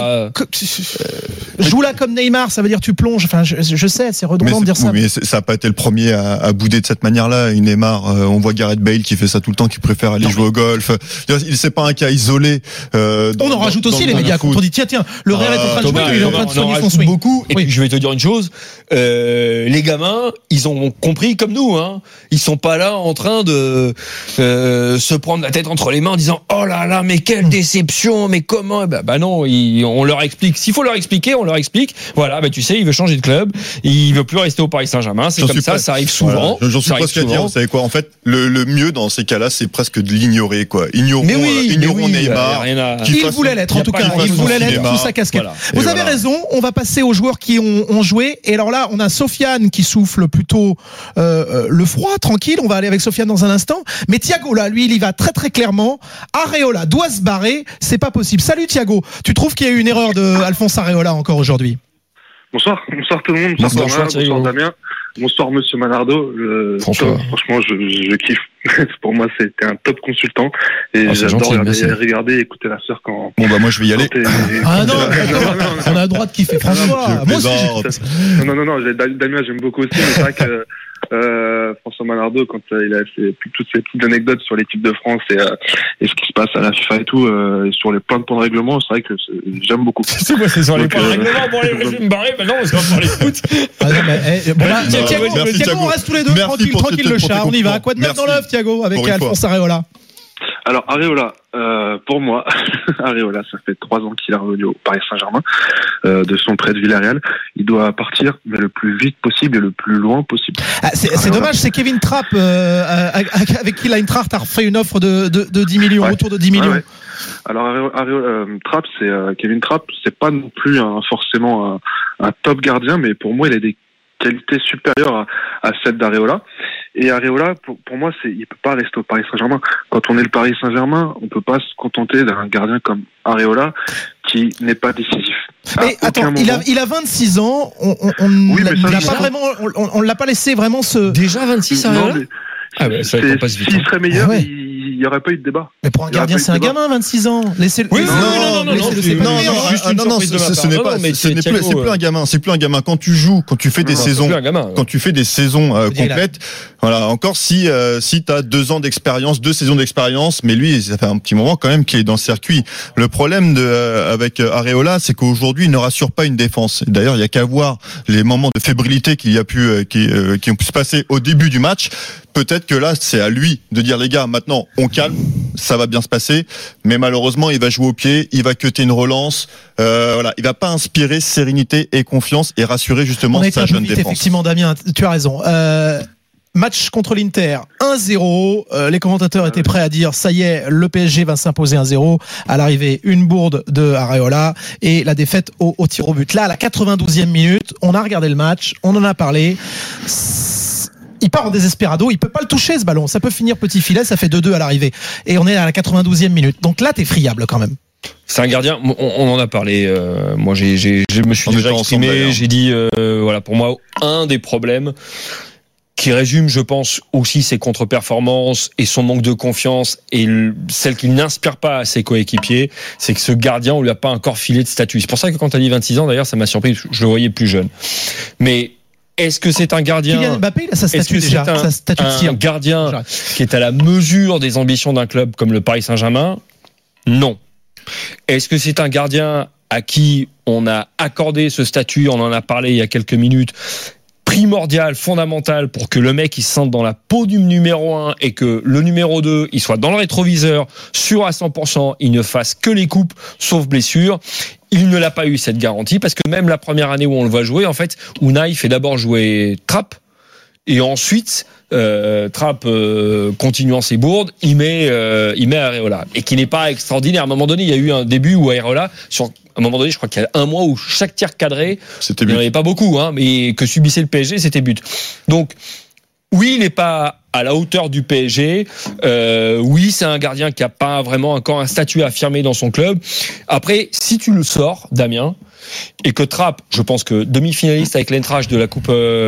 joue là comme Neymar, ça veut dire tu plonges. Enfin, je sais, c'est redondant de dire ça. Mais ça n'a pas été le premier à bouder de cette manière-là. Une Neymar, on voit Gareth Bale qui fait ça tout le temps, qui préfère aller jouer au golf. C'est pas un cas isolé. On en rajoute aussi les médias. Quand on dit tiens, le Real est en train de jouer, il est en train de soigner son swing. Beaucoup. Et puis je vais te dire une chose. Les gamins, ils ont compris comme nous. Ils sont pas là en train de se prendre la tête entre les mains en disant oh là là, mais quelle déception, mais comment. Bah non, on leur explique. S'il faut leur expliquer, on leur explique. Voilà, tu sais, il veut changer de club, il veut plus rester au Paris Saint-Germain. C'est comme ça, ça arrive souvent. J'en suis presque à dire. Vous savez quoi, en fait, le mieux dans ces cas-là, c'est presque de l'ignorer, quoi. Ignorons Neymar. Il voulait l'être, en tout cas. Il voulait l'être sous sa casquette. Vous avez raison. On va passer aux joueurs qui ont joué. Et alors là, on a Sofiane qui souffle plutôt le froid, tranquille. On va aller avec Sofiane dans un instant. Mais Thiago, là, lui, il y va très très clairement. Areola doit se barrer. C'est pas possible. Salut Thiago. Tu trouves qu'il y a eu une erreur de Alphonse Areola encore aujourd'hui? Bonsoir tout le monde. Bonsoir Damien. Bonsoir Monsieur Manardo. Franchement, je kiffe. Pour moi, c'était un top consultant et j'adore regarder et écouter la sœur quand. Bon moi je vais y aller. Ah non, on a le droit de kiffer François. Moi aussi. Non. Damien, j'aime beaucoup aussi. Mais c'est vrai que François Manardo, quand il a fait toutes ces petites anecdotes sur l'équipe de France et ce qui se passe à la FIFA et tout, et sur les plein de points de règlement, c'est vrai que j'aime beaucoup. C'est quoi, c'est sur les points de règlement? Bon, allez, je vais me barrer maintenant parce qu'on va parler de foot. Thiago, on reste tous les deux tranquille le chat, on y va. Quoi de neuf dans l'œuf, Thiago, avec Alphonse Areola? Alors Areola, pour moi, Areola, ça fait 3 ans qu'il est revenu au Paris Saint-Germain, de son prêt de Villarreal. Il doit partir, mais le plus vite possible et le plus loin possible. C'est dommage, c'est Kevin Trapp, avec qui Eintracht a refait une offre de 10 millions, autour de 10 millions. Ouais. Alors Trapp, Kevin Trapp, c'est pas non plus forcément un top gardien, mais pour moi, il a des qualités supérieures à celles d'Areola. Et Areola, pour moi, il peut pas rester au Paris Saint-Germain. Quand on est le Paris Saint-Germain, on peut pas se contenter d'un gardien comme Areola qui n'est pas décisif. Mais attends, il a 26 ans. On l'a pas laissé vraiment se. Déjà 26 Areola. S'il serait meilleur, il n'y aurait pas eu de débat. Mais pour un gardien, c'est un gamin, 26 ans. C'est plus un gamin. C'est plus un gamin. Quand tu joues, quand tu fais des saisons, complètes, voilà. Encore si t'as 2 ans d'expérience, 2 saisons d'expérience, mais lui, ça fait un petit moment quand même qu'il est dans le circuit. Le problème avec Areola, c'est qu'aujourd'hui, il ne rassure pas une défense. D'ailleurs, il y a qu'à voir les moments de fébrilité qui ont pu se passer au début du match. Peut-être que là, c'est à lui de dire les gars, maintenant, on calme, ça va bien se passer. Mais malheureusement, il va jouer au pied, il va cutter une relance. Voilà, il va pas inspirer sérénité et confiance et rassurer justement sa jeune défense. Effectivement, Damien, tu as raison. Match contre l'Inter, 1-0. Les commentateurs étaient prêts à dire ça y est, le PSG va s'imposer 1-0. À l'arrivée, une bourde de Areola et la défaite au tir au but. Là, à la 92e minute, on a regardé le match, on en a parlé. Il part en désespérado, il peut pas le toucher ce ballon, ça peut finir petit filet, ça fait 2-2 à l'arrivée. Et on est à la 92e minute. Donc là, t'es friable quand même. C'est un gardien, on en a parlé, moi je me suis déjà exprimé, j'ai dit, voilà, pour moi, un des problèmes qui résume, je pense, aussi ses contre-performances et son manque de confiance et celle qu'il n'inspire pas à ses coéquipiers, c'est que ce gardien, on lui a pas encore filé de statut. C'est pour ça que quand tu as dit 26 ans, d'ailleurs, ça m'a surpris, je le voyais plus jeune. Mais est-ce que c'est un gardien? Kylian Mbappé, il a sa statue déjà, sa statue de tir. Un gardien qui est à la mesure des ambitions d'un club comme le Paris Saint-Germain? Non. Est-ce que c'est un gardien à qui on a accordé ce statut, on en a parlé il y a quelques minutes, primordial, fondamental pour que le mec il se sente dans la peau du numéro 1 et que le numéro 2 il soit dans le rétroviseur, sûr à 100%, il ne fasse que les coupes sauf blessure? Il ne l'a pas eu cette garantie parce que même la première année où on le voit jouer, en fait, Unai fait d'abord jouer Trapp Et ensuite, Trapp continuant ses bourdes, il met Areola, et qui n'est pas extraordinaire. À un moment donné, il y a eu un début où Areola, à un moment donné, je crois qu'il y a un mois où chaque tir cadré, il n'y en avait pas beaucoup, mais que subissait le PSG, c'était but. Donc, oui, il n'est pas à la hauteur du PSG. Oui, c'est un gardien qui n'a pas vraiment encore un statut affirmé dans son club. Après, si tu le sors, Damien, et que Trapp, je pense que demi-finaliste avec l'Eintracht de la Coupe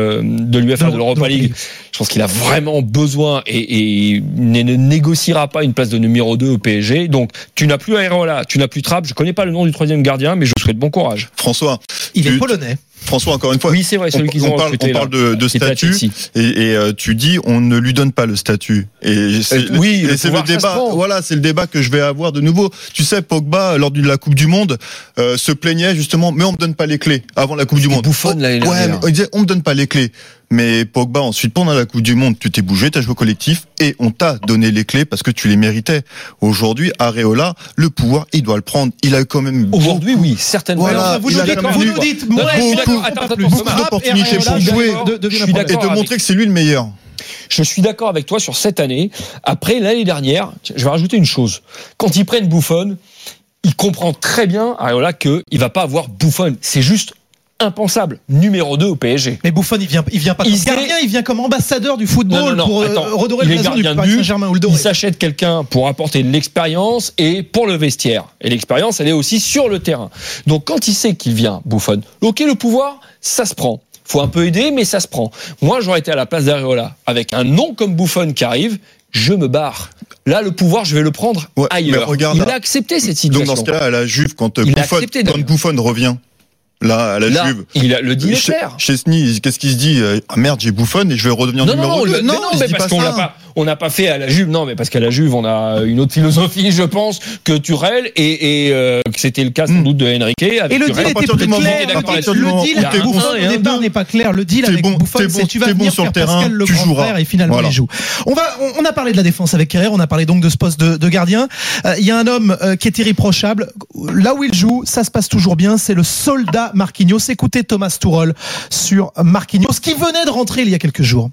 de l'UEFA, de l'Europa League, je pense qu'il a vraiment besoin et ne négociera pas une place de numéro 2 au PSG. Donc, tu n'as plus Areola, tu n'as plus Trapp. Je connais pas le nom du troisième gardien, mais je souhaite bon courage. François. Il est polonais. François, encore une fois. Oui, c'est vrai, celui qu'ils ont recruté. On parle de statut et tu dis on ne lui donne pas le statut. Et c'est le débat. Voilà, c'est le débat que je vais avoir de nouveau. Tu sais, Pogba lors de la Coupe du Monde se plaignait justement, mais on me donne pas les clés avant la Coupe du Monde. Bouffonne l'année dernière. Il disait on me donne pas les clés. Mais Pogba, ensuite, pendant la Coupe du Monde, tu t'es bougé, t'as joué au collectif et on t'a donné les clés parce que tu les méritais. Aujourd'hui, Areola, le pouvoir, il doit le prendre. Il a eu quand même. Aujourd'hui, oui, certainement. Voilà, vous nous dites, beaucoup d'opportunités pour jouer et de montrer que c'est lui le meilleur. Je suis d'accord avec toi sur cette année. Après, l'année dernière, je vais rajouter une chose. Quand ils prennent Buffon, il comprend très bien, Areola, qu'il va pas avoir Buffon. C'est juste impensable, numéro 2 au PSG. Mais Buffon, il vient pas comme gardien, il vient comme ambassadeur du football pour redorer le blason du Paris Saint-Germain ou le dorer. Il s'achète quelqu'un pour apporter de l'expérience et pour le vestiaire. Et l'expérience, elle est aussi sur le terrain. Donc quand il sait qu'il vient, Buffon, ok, le pouvoir, ça se prend. Faut un peu aider, mais ça se prend. Moi, j'aurais été à la place d'Areola avec un nom comme Buffon qui arrive, je me barre. Là, le pouvoir, je vais le prendre ailleurs. Il a accepté cette situation. Donc dans ce cas-là, à la Juve, quand Buffon revient. Là, à la Juve. Il le dit clair. Chesney, qu'est-ce qu'il se dit? Ah merde, j'ai Buffon et je vais redevenir numéro 2. Non, mais parce qu'on n'a pas fait à la Juve. Non, mais parce qu'à la Juve, on a une autre philosophie, je pense, que Tuchel et que c'était le cas sans doute de Henrique. Et le deal était plus clair. Le deal avec Buffon au départ n'est pas clair. Le deal avec Buffon, c'est tu vas venir faire Pascal le grand frère et finalement il joue. On a parlé de la défense avec Kerrer, on a parlé donc de ce poste de gardien. Il y a un homme qui est irréprochable. Là où il joue, ça se passe toujours bien. C'est le soldat Marquinhos. Écoutez Thomas Tuchel sur Marquinhos qui venait de rentrer il y a quelques jours.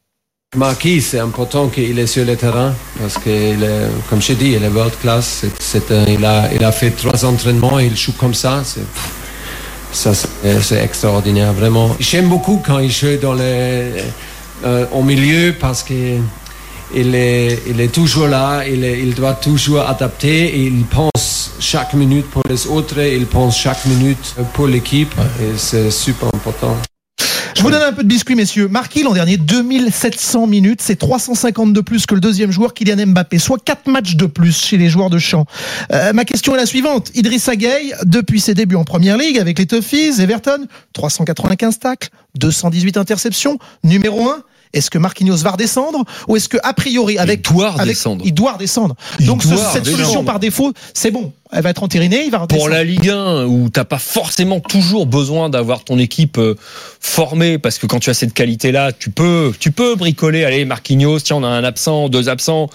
Marquis, c'est important qu'il est sur le terrain parce que, comme je dis, il est world class. Il a fait 3 entraînements et il joue comme ça. C'est extraordinaire, vraiment. J'aime beaucoup quand il joue au milieu parce que il est toujours là, il doit toujours adapter et il pense chaque minute pour les autres, il pense chaque minute pour l'équipe et c'est super important. Je vous donne un peu de biscuit, messieurs. Marquis, l'an dernier, 2700 minutes. C'est 350 de plus que le deuxième joueur, Kylian Mbappé. Soit 4 matchs de plus chez les joueurs de champ. Ma question est la suivante. Idrissa Gueye, depuis ses débuts en Première Ligue, avec les Toffees, Everton, 395 tacles, 218 interceptions, numéro 1. Est-ce que Marquinhos va redescendre ou est-ce que a priori il doit redescendre. Donc cette solution par défaut, c'est bon. Elle va être entérinée, il va redescendre. Pour la Ligue 1 où t'as pas forcément toujours besoin d'avoir ton équipe formée parce que quand tu as cette qualité-là, tu peux bricoler. Allez, Marquinhos, tiens, on a un absent, 2 absents,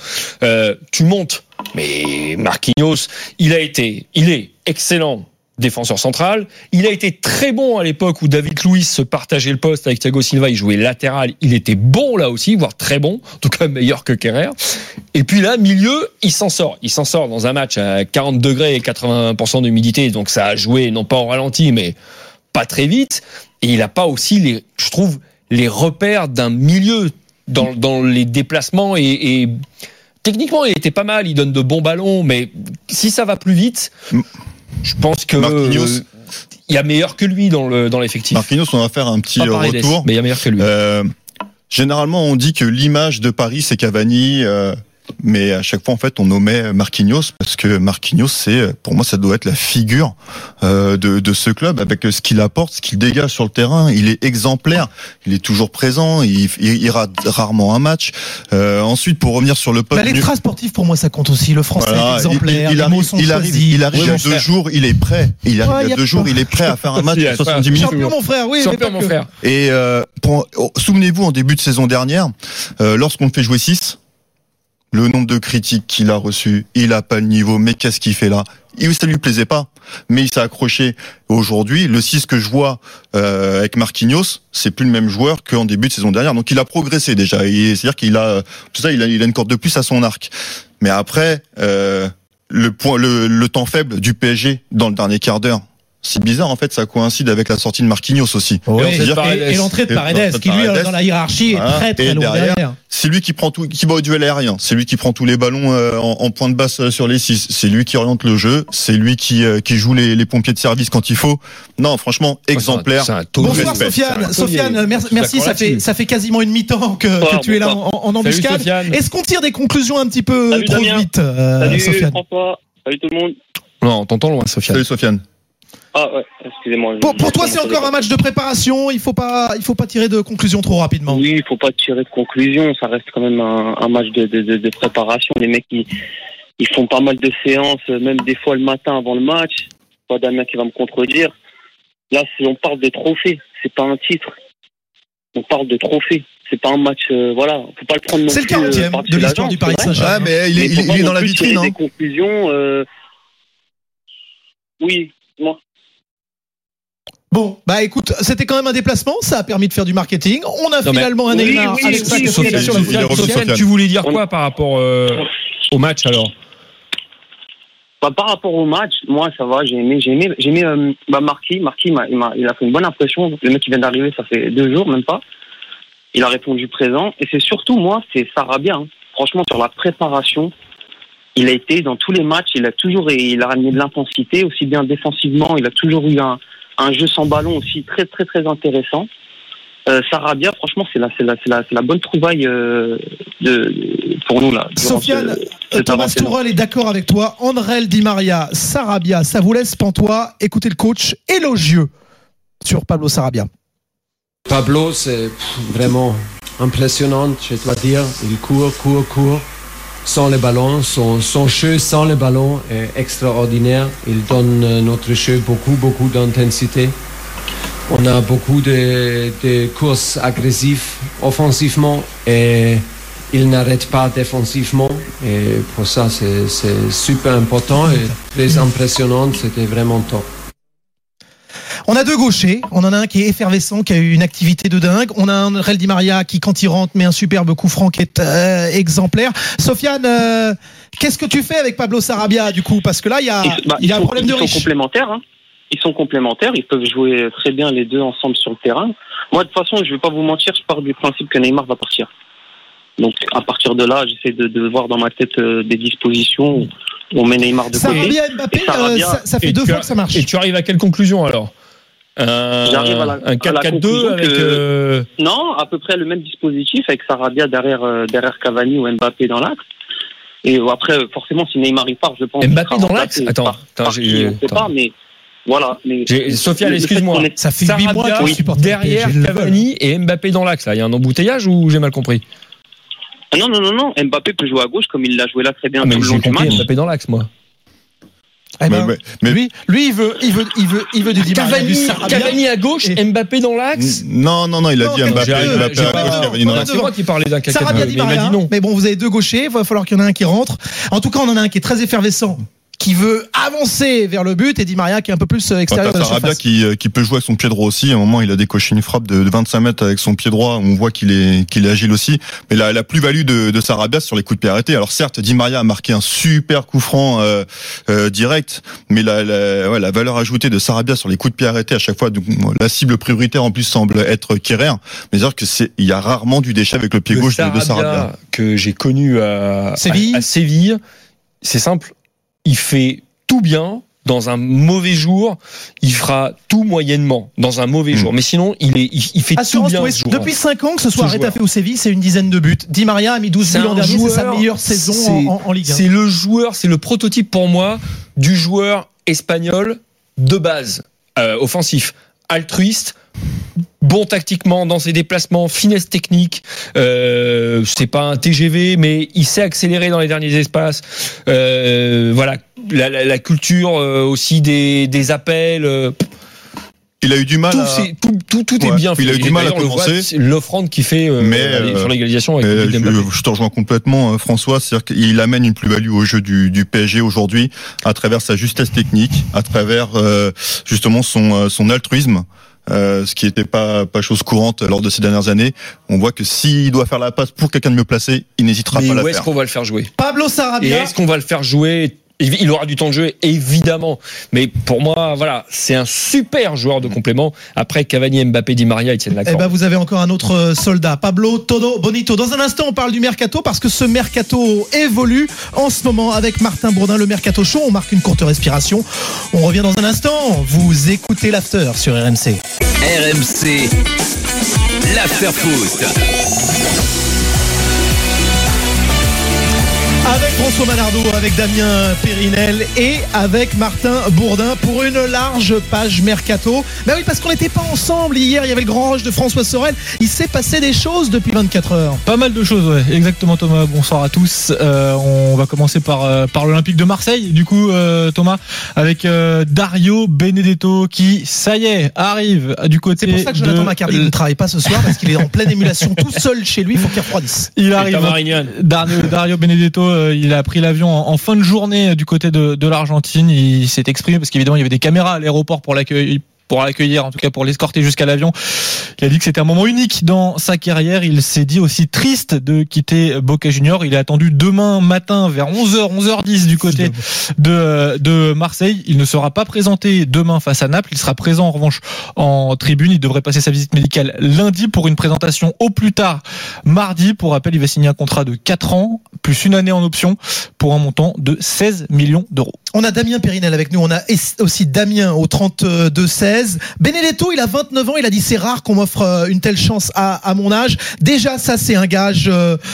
tu montes. Mais Marquinhos, il est excellent. Défenseur central, il a été très bon à l'époque où David Luiz se partageait le poste avec Thiago Silva, il jouait latéral, il était bon là aussi, voire très bon, en tout cas meilleur que Kerrer. Et puis là, milieu, il s'en sort dans un match à 40 degrés et 80% d'humidité, donc ça a joué non pas au ralenti, mais pas très vite. Et il a pas aussi je trouve, les repères d'un milieu dans les déplacements et techniquement, il était pas mal, il donne de bons ballons, mais si ça va plus vite, je pense que il y a meilleur que lui dans l'effectif. Marquinhos, on va faire un petit retour. Mais il y a meilleur que lui. Généralement, on dit que l'image de Paris, c'est Cavani. Mais à chaque fois, en fait, on nommait Marquinhos parce que Marquinhos, pour moi, ça doit être la figure de ce club avec ce qu'il apporte, ce qu'il dégage sur le terrain. Il est exemplaire, il est toujours présent, il rate rarement un match. Ensuite, pour revenir sur le poste, l'extra sportif pour moi, ça compte aussi. Le français est exemplaire. Il arrive il y a 2 jours, il est prêt. Il arrive il y a 2 jours, il est prêt à faire un match de 70 minutes. Champion, mon frère. Oui, champion, mon frère. Et souvenez-vous, en début de saison dernière, lorsqu'on fait jouer 6. le nombre de critiques qu'il a reçues, il a pas le niveau, mais qu'est-ce qu'il fait là? Ça lui plaisait pas, mais il s'est accroché. Aujourd'hui, le 6 que je vois avec Marquinhos, c'est plus le même joueur qu'en début de saison dernière. Donc il a progressé déjà. C'est-à-dire qu'il a tout ça, il a une corde de plus à son arc. Mais après, le temps faible du PSG dans le dernier quart d'heure. C'est bizarre, en fait, ça coïncide avec la sortie de Marquinhos aussi. Oui, et l'entrée de Paredes, qui lui, dans la hiérarchie, est très lourd derrière. C'est lui qui prend qui va au duel aérien. C'est lui qui prend tous les ballons en pointe basse sur les 6. C'est lui qui oriente le jeu. C'est lui qui joue les pompiers de service quand il faut. Non, franchement, exemplaire. Bonsoir Sofiane. Sofiane, merci. Ça fait quasiment une mi-temps que tu es là en embuscade. Est-ce qu'on tire des conclusions un petit peu trop vite, Sofiane? François. Salut tout le monde. Non, on t'entend loin, Sofiane. Salut Sofiane. Ah ouais, excusez-moi. Pour toi, c'est encore un match de préparation. Il faut pas tirer de conclusion trop rapidement. Oui, il faut pas tirer de conclusion. Ça reste quand même un match de préparation. Les mecs, ils font pas mal de séances, même des fois le matin avant le match. Pas Damien qui va me contredire. Là, on parle de trophée. C'est pas un titre. On parle de trophée. C'est pas un match, voilà. Faut pas le prendre non plus. C'est le 40e de l'histoire du Paris Saint-Germain. Ah, mais il est dans la vitrine. Des conclusions. Oui, moi. Bon, bah écoute, c'était quand même un déplacement, ça a permis de faire du marketing. On a finalement un Neymar avec sa casquette sur la Sofiane, tu voulais dire quoi par rapport au match alors? Par rapport au match, moi ça va, j'ai aimé Marquis, il a fait une bonne impression. Le mec qui vient d'arriver, ça fait 2 jours, même pas. Il a répondu présent. Et c'est surtout, c'est Sarabia. Hein. Franchement, sur la préparation, il a été dans tous les matchs, il a ramené de l'intensité, aussi bien défensivement, il a toujours eu un jeu sans ballon aussi très très très intéressant. Sarabia, franchement, c'est la bonne trouvaille pour nous là. Sofiane, Thomas Tuchel est d'accord avec toi. André Di Maria, Sarabia, ça vous laisse pantois. Écoutez le coach élogieux sur Pablo Sarabia. Pablo, c'est vraiment impressionnant, je dois dire. Il court. Sans les ballons, son jeu sans les ballons est extraordinaire. Il donne notre jeu beaucoup d'intensité. On a beaucoup de courses agressives offensivement et il n'arrête pas défensivement. Et pour ça, c'est super important et très impressionnant. C'était vraiment top. On a 2 gauchers, on en a un qui est effervescent, qui a eu une activité de dingue. On a un André Di Maria qui, quand il rentre, met un superbe coup franc qui est exemplaire. Sofiane, qu'est-ce que tu fais avec Pablo Sarabia du coup? Parce que là, il y a un problème de riche. Ils sont complémentaires. Hein. Ils sont complémentaires. Ils peuvent jouer très bien les deux ensemble sur le terrain. Moi, de toute façon, je vais pas vous mentir, je pars du principe que Neymar va partir. Donc, à partir de là, j'essaie de voir dans ma tête des dispositions où on met Neymar de côté. Sarabia, Mbappé, ça fait 2 fois que ça marche. Et tu arrives à quelle conclusion alors? J'arrive à un 4-4-2 avec Non, à peu près le même dispositif avec Sarabia derrière Cavani ou Mbappé dans l'axe. Et après, forcément, si Neymar il part, je pense. Mbappé dans l'axe. Attends, je sais pas, mais voilà. Sofiane, excuse-moi. Ça fait 8 mois que je supporte derrière Cavani et Mbappé dans l'axe. Là, il y a un embouteillage ou j'ai mal compris? Non. Mbappé peut jouer à gauche comme il l'a joué là très bien tout le long du match. Mbappé dans l'axe, moi. Mais lui, il veut du Di Maria. Cavani à gauche, Mbappé dans l'axe. Non, il a dit Mbappé à gauche, Cavani dans l'axe. C'est moi qui parlais d'un caca. Sarabia Di Maria, mais bon, vous avez 2 gauchers, il va falloir qu'il y en ait un qui rentre. En tout cas, on en a un qui est très effervescent, qui veut avancer vers le but, et Di Maria qui est un peu plus extérieur de la surface. Sarabia qui peut jouer avec son pied droit aussi. À un moment, il a décoché une frappe de 25 mètres avec son pied droit. On voit qu'il est agile aussi. Mais la plus-value de Sarabia sur les coups de pied arrêtés. Alors certes, Di Maria a marqué un super coup franc direct, mais la valeur ajoutée de Sarabia sur les coups de pied arrêtés à chaque fois, la cible prioritaire en plus semble être Kerrer. Mais c'est-à-dire que il y a rarement du déchet avec le pied gauche de Sarabia. Que j'ai connu à Séville, c'est simple. Il fait tout bien. Dans un mauvais jour, il fera tout moyennement. Dans un mauvais jour. Mais sinon, il fait tout bien. Depuis 5 ans, que ce soit Retafe ou Séville, c'est une dizaine de buts. Di Maria a mis 12 buts l'an dernier, c'est sa meilleure saison en Ligue 1. C'est le joueur, c'est le prototype pour moi du joueur espagnol de base, offensif, altruiste, bon tactiquement dans ses déplacements, finesse technique, c'est pas un TGV mais il sait accélérer dans les derniers espaces, voilà, la culture aussi des appels, il a eu du mal. Tout est bien fait. Il a eu du mal à commencer. C'est l'offrande qui fait sur l'égalisation. Je te rejoins complètement, François. C'est-à-dire qu'il amène une plus-value au jeu du PSG aujourd'hui à travers sa justesse technique, à travers justement son altruisme. Ce qui n'était pas chose courante lors de ces dernières années. On voit que s'il doit faire la passe pour quelqu'un de mieux placé, il n'hésitera pas à la faire. Où est-ce qu'on va le faire jouer? Pablo Sarabia. Et est-ce qu'on va le faire jouer? Il aura du temps de jeu, évidemment. Mais pour moi, voilà, c'est un super joueur de complément. Après, Cavani, Mbappé, Di Maria, ils tiennent la corde. Vous avez encore un autre soldat, Pablo Todo Bonito. Dans un instant, on parle du mercato parce que ce mercato évolue en ce moment avec Martin Bourdin, le mercato chaud. On marque une courte respiration. On revient dans un instant. Vous écoutez l'After sur RMC. RMC, l'After Foot. Avec François Manardo, avec Damien Périnel et avec Martin Bourdin pour une large page mercato. Ben oui, parce qu'on n'était pas ensemble hier, il y avait le grand rush de François Sorel. Il s'est passé des choses depuis 24 heures. Pas mal de choses, ouais. Exactement, Thomas. Bonsoir à tous. On va commencer par l'Olympique de Marseille. Du coup, Thomas, avec Dario Benedetto qui, ça y est, arrive du côté. C'est pour ça que Jonathan Maccardy ne travaille pas ce soir parce qu'il est en pleine émulation tout seul chez lui. Il faut qu'il refroidisse. Il arrive. Dario Benedetto. Il a pris l'avion en fin de journée du côté de l'Argentine. Il s'est exprimé parce qu'évidemment il y avait des caméras à l'aéroport pour l'accueillir, en tout cas pour l'escorter jusqu'à l'avion. Il a dit que c'était un moment unique dans sa carrière. Il s'est dit aussi triste de quitter Boca Juniors. Il est attendu demain matin vers 11h10 du côté de Marseille. Il ne sera pas présenté demain face à Naples. Il sera présent en revanche en tribune. Il devrait passer sa visite médicale lundi pour une présentation au plus tard mardi. Pour rappel, il va signer un contrat de 4 ans plus une année en option pour un montant de 16 millions d'euros. On a Damien Périnel avec nous. On a aussi Damien au 32-16. Benedetto, il a 29 ans. Il a dit c'est rare qu'on m'offre une telle chance à mon âge. Déjà, ça, c'est un gage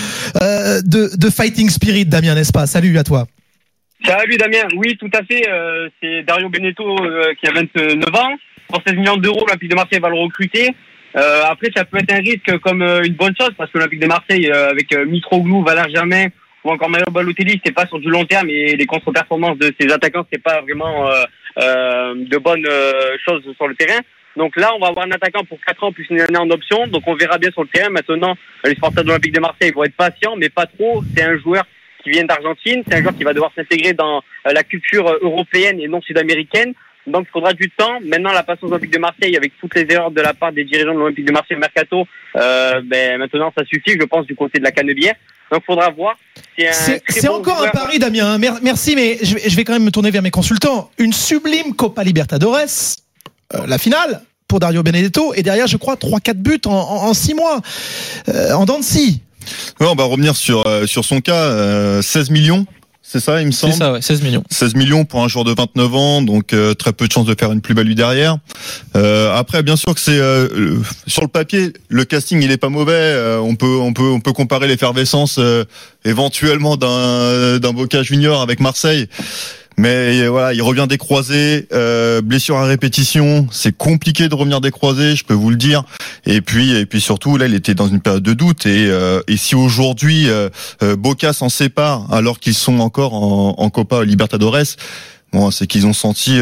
de fighting spirit, Damien, n'est-ce pas? Salut à toi. Salut Damien. Oui, tout à fait. C'est Dario Benedetto qui a 29 ans. Pour 16 millions d'euros, l'Olympique de Marseille va le recruter. Après, ça peut être un risque comme une bonne chose parce que l'Olympique de Marseille, avec Mitroglou, Valère Germain ou encore Mario Balotelli, c'est pas sur du long terme et les contre-performances de ces attaquants, c'est pas vraiment de bonnes choses sur le terrain. Donc là, on va avoir un attaquant pour 4 ans plus une année en option. Donc on verra bien sur le terrain. Maintenant, les supporters de l'Olympique de Marseille vont être patients, mais pas trop. C'est un joueur qui vient d'Argentine. C'est un joueur qui va devoir s'intégrer dans la culture européenne et non sud-américaine. Donc il faudra du temps. Maintenant, la patience de l'Olympique de Marseille, avec toutes les erreurs de la part des dirigeants de l'Olympique de Marseille au mercato, maintenant ça suffit, je pense, du côté de la Canebière. Donc il faudra voir. C'est encore un pari, Damien. Merci, mais je vais quand même me tourner vers mes consultants. Une sublime Copa Libertadores, la finale pour Dario Benedetto, et derrière, je crois, 3-4 buts en 6 mois, en dents de scie. Ouais, on va revenir sur son cas. 16 millions. C'est ça, il me semble. C'est ça, ouais, 16 millions. 16 millions pour un joueur de 29 ans, donc très peu de chances de faire une plus-value derrière. Après, bien sûr que c'est sur le papier, le casting il est pas mauvais. On peut comparer l'effervescence éventuellement d'un Boca Junior avec Marseille. Mais voilà, il revient des croisés, blessure à répétition, c'est compliqué de revenir des croisés, je peux vous le dire. Et puis surtout, là, il était dans une période de doute. Et si aujourd'hui Boca s'en sépare alors qu'ils sont encore en Copa Libertadores, bon, c'est qu'ils ont senti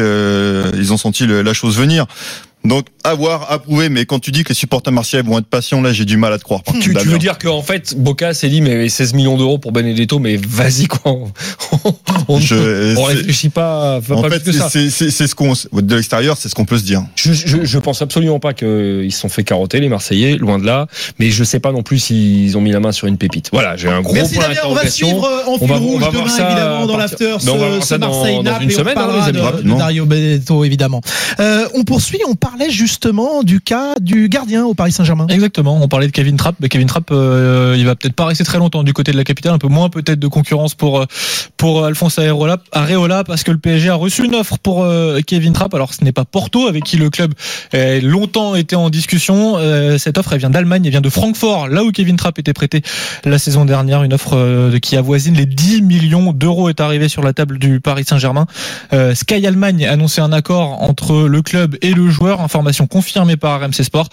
la chose venir. Donc, à voir, à prouver, mais quand tu dis que les supporters marseillais vont être patients, là, j'ai du mal à te croire. Tu veux dire qu'en fait, Boca s'est dit, mais 16 millions d'euros pour Benedetto, mais vas-y, quoi. On réfléchit pas en plus fait, que ça. C'est ce qu'on, de l'extérieur, c'est ce qu'on peut se dire. Je pense absolument pas qu'ils se sont fait carotter, les Marseillais, loin de là, mais je sais pas non plus s'ils ont mis la main sur une pépite. Voilà, j'ai un gros point d'interrogation. On va suivre en fil rouge demain, évidemment, dans l'after, ce Marseille-Naples, et on parlera de Dario Benedetto, évidemment. On poursuit, on parlait justement du cas du gardien au Paris Saint-Germain. Exactement, on parlait de Kevin Trapp. Kevin Trapp, il va peut-être pas rester très longtemps du côté de la capitale, un peu moins peut-être de concurrence pour Alphonse Areola, parce que le PSG a reçu une offre pour Kevin Trapp. Alors ce n'est pas Porto avec qui le club a longtemps été en discussion. Cette offre, elle vient d'Allemagne, elle vient de Francfort, là où Kevin Trapp était prêté la saison dernière. Une offre qui avoisine les 10 millions d'euros est arrivée sur la table du Paris Saint-Germain. Sky Allemagne a annoncé un accord entre le club et le joueur, information confirmée par RMC Sport.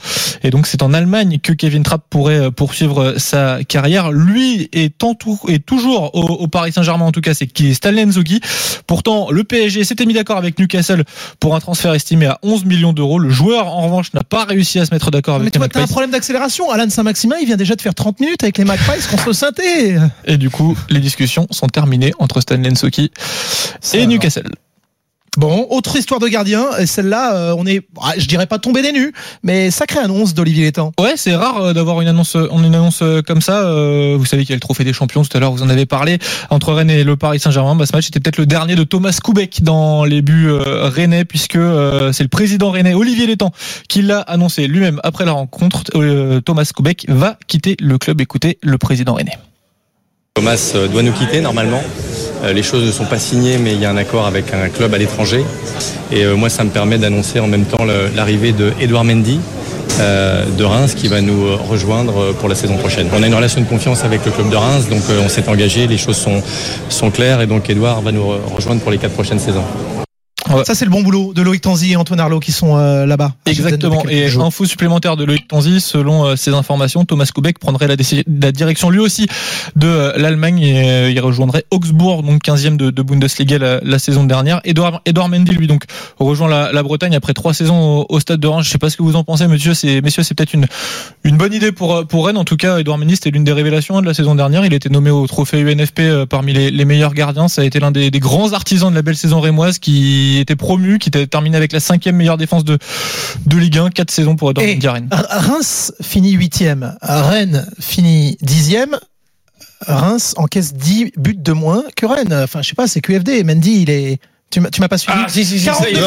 Et donc c'est en Allemagne que Kevin Trapp pourrait poursuivre sa carrière. Lui est toujours au Paris Saint-Germain, en tout cas c'est qui est Stanley Nzoghi. Pourtant le PSG s'était mis d'accord avec Newcastle pour un transfert estimé à 11 millions d'euros. Le joueur en revanche n'a pas réussi à se mettre d'accord avec les Magpies. Mais tu vois, t'as un problème d'accélération. Alain Saint-Maximin, il vient déjà de faire 30 minutes avec les Magpies contre le Saint-Étienne. Et du coup, les discussions sont terminées entre Stanley Nzoghi et Newcastle. Bon, autre histoire de gardien, et celle-là, on est, je dirais pas tombé des nues, mais sacrée annonce d'Olivier Létang. Ouais, c'est rare d'avoir une annonce comme ça. Vous savez qu'il y a le trophée des champions, tout à l'heure vous en avez parlé, entre Rennes et le Paris Saint-Germain. Ce match était peut-être le dernier de Thomas Koubek dans les buts rennais, puisque c'est le président rennais Olivier Létang qui l'a annoncé lui-même après la rencontre. Thomas Koubek va quitter le club. Écoutez le président rennais. Thomas doit nous quitter normalement. Les choses ne sont pas signées, mais il y a un accord avec un club à l'étranger. Et moi, ça me permet d'annoncer en même temps l'arrivée de Edouard Mendy de Reims qui va nous rejoindre pour la saison prochaine. On a une relation de confiance avec le club de Reims, donc on s'est engagé, les choses sont claires et donc Edouard va nous rejoindre pour les 4 prochaines saisons. Ouais. Ça c'est le bon boulot de Loïc Tanzi et Antoine Arlot qui sont là-bas. Exactement. Et info supplémentaire de Loïc Tanzi, selon ces informations, Thomas Koubek prendrait la direction lui aussi de l'Allemagne et il rejoindrait Augsbourg, donc 15e de Bundesliga la saison dernière. Edouard Mendy lui donc rejoint la Bretagne après 3 saisons au Stade de Reims. Je sais pas ce que vous en pensez, messieurs, c'est peut-être une bonne idée pour Rennes. En tout cas, Edouard Mendy c'était l'une des révélations de la saison dernière. Il a été nommé au trophée UNFP parmi les meilleurs gardiens. Ça a été l'un des grands artisans de la belle saison rémoise qui était promu, qui était terminé avec la 5e meilleure défense de Ligue 1, 4 saisons pour Edouard Mendy à Rennes. Reims finit 8e, Rennes finit 10e. Reims encaisse 10 buts de moins que Rennes. Enfin, je sais pas, c'est QFD. Mendy, il est. Tu m'as pas suivi. 42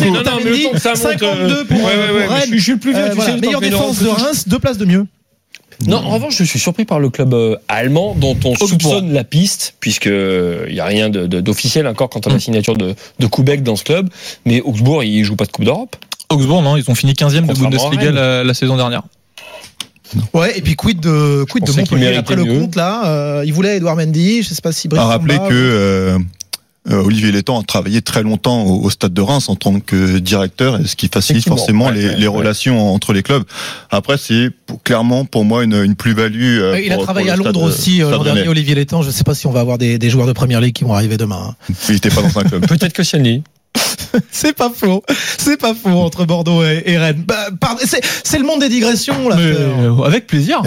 pour Rennes. Je suis plus vieux. Meilleure défense de Reims, 2 places de mieux. Non, en revanche, je suis surpris par le club allemand dont on soupçonne la piste, puisqu'il n'y a rien d'officiel encore quant à la signature de Koubek dans ce club. Mais Augsbourg, il ne joue pas de Coupe d'Europe. Augsbourg, non, ils ont fini 15e de Bundesliga la saison dernière. Ouais, et puis quid de Montpellier après le compte là. Il voulait Edouard Mendy, je sais pas si. À rappeler que Olivier Létang a travaillé très longtemps au Stade de Reims en tant que directeur, ce qui facilite forcément les relations entre les clubs. Après, c'est clairement pour moi une plus-value. Il a travaillé à Londres aussi l'an dernier, Olivier Létang. Je ne sais pas si on va avoir des joueurs de Première Ligue qui vont arriver demain. Il n'était pas dans un club. Peut-être que Siani. C'est pas faux entre Bordeaux et Rennes. C'est le monde des digressions là. Avec plaisir.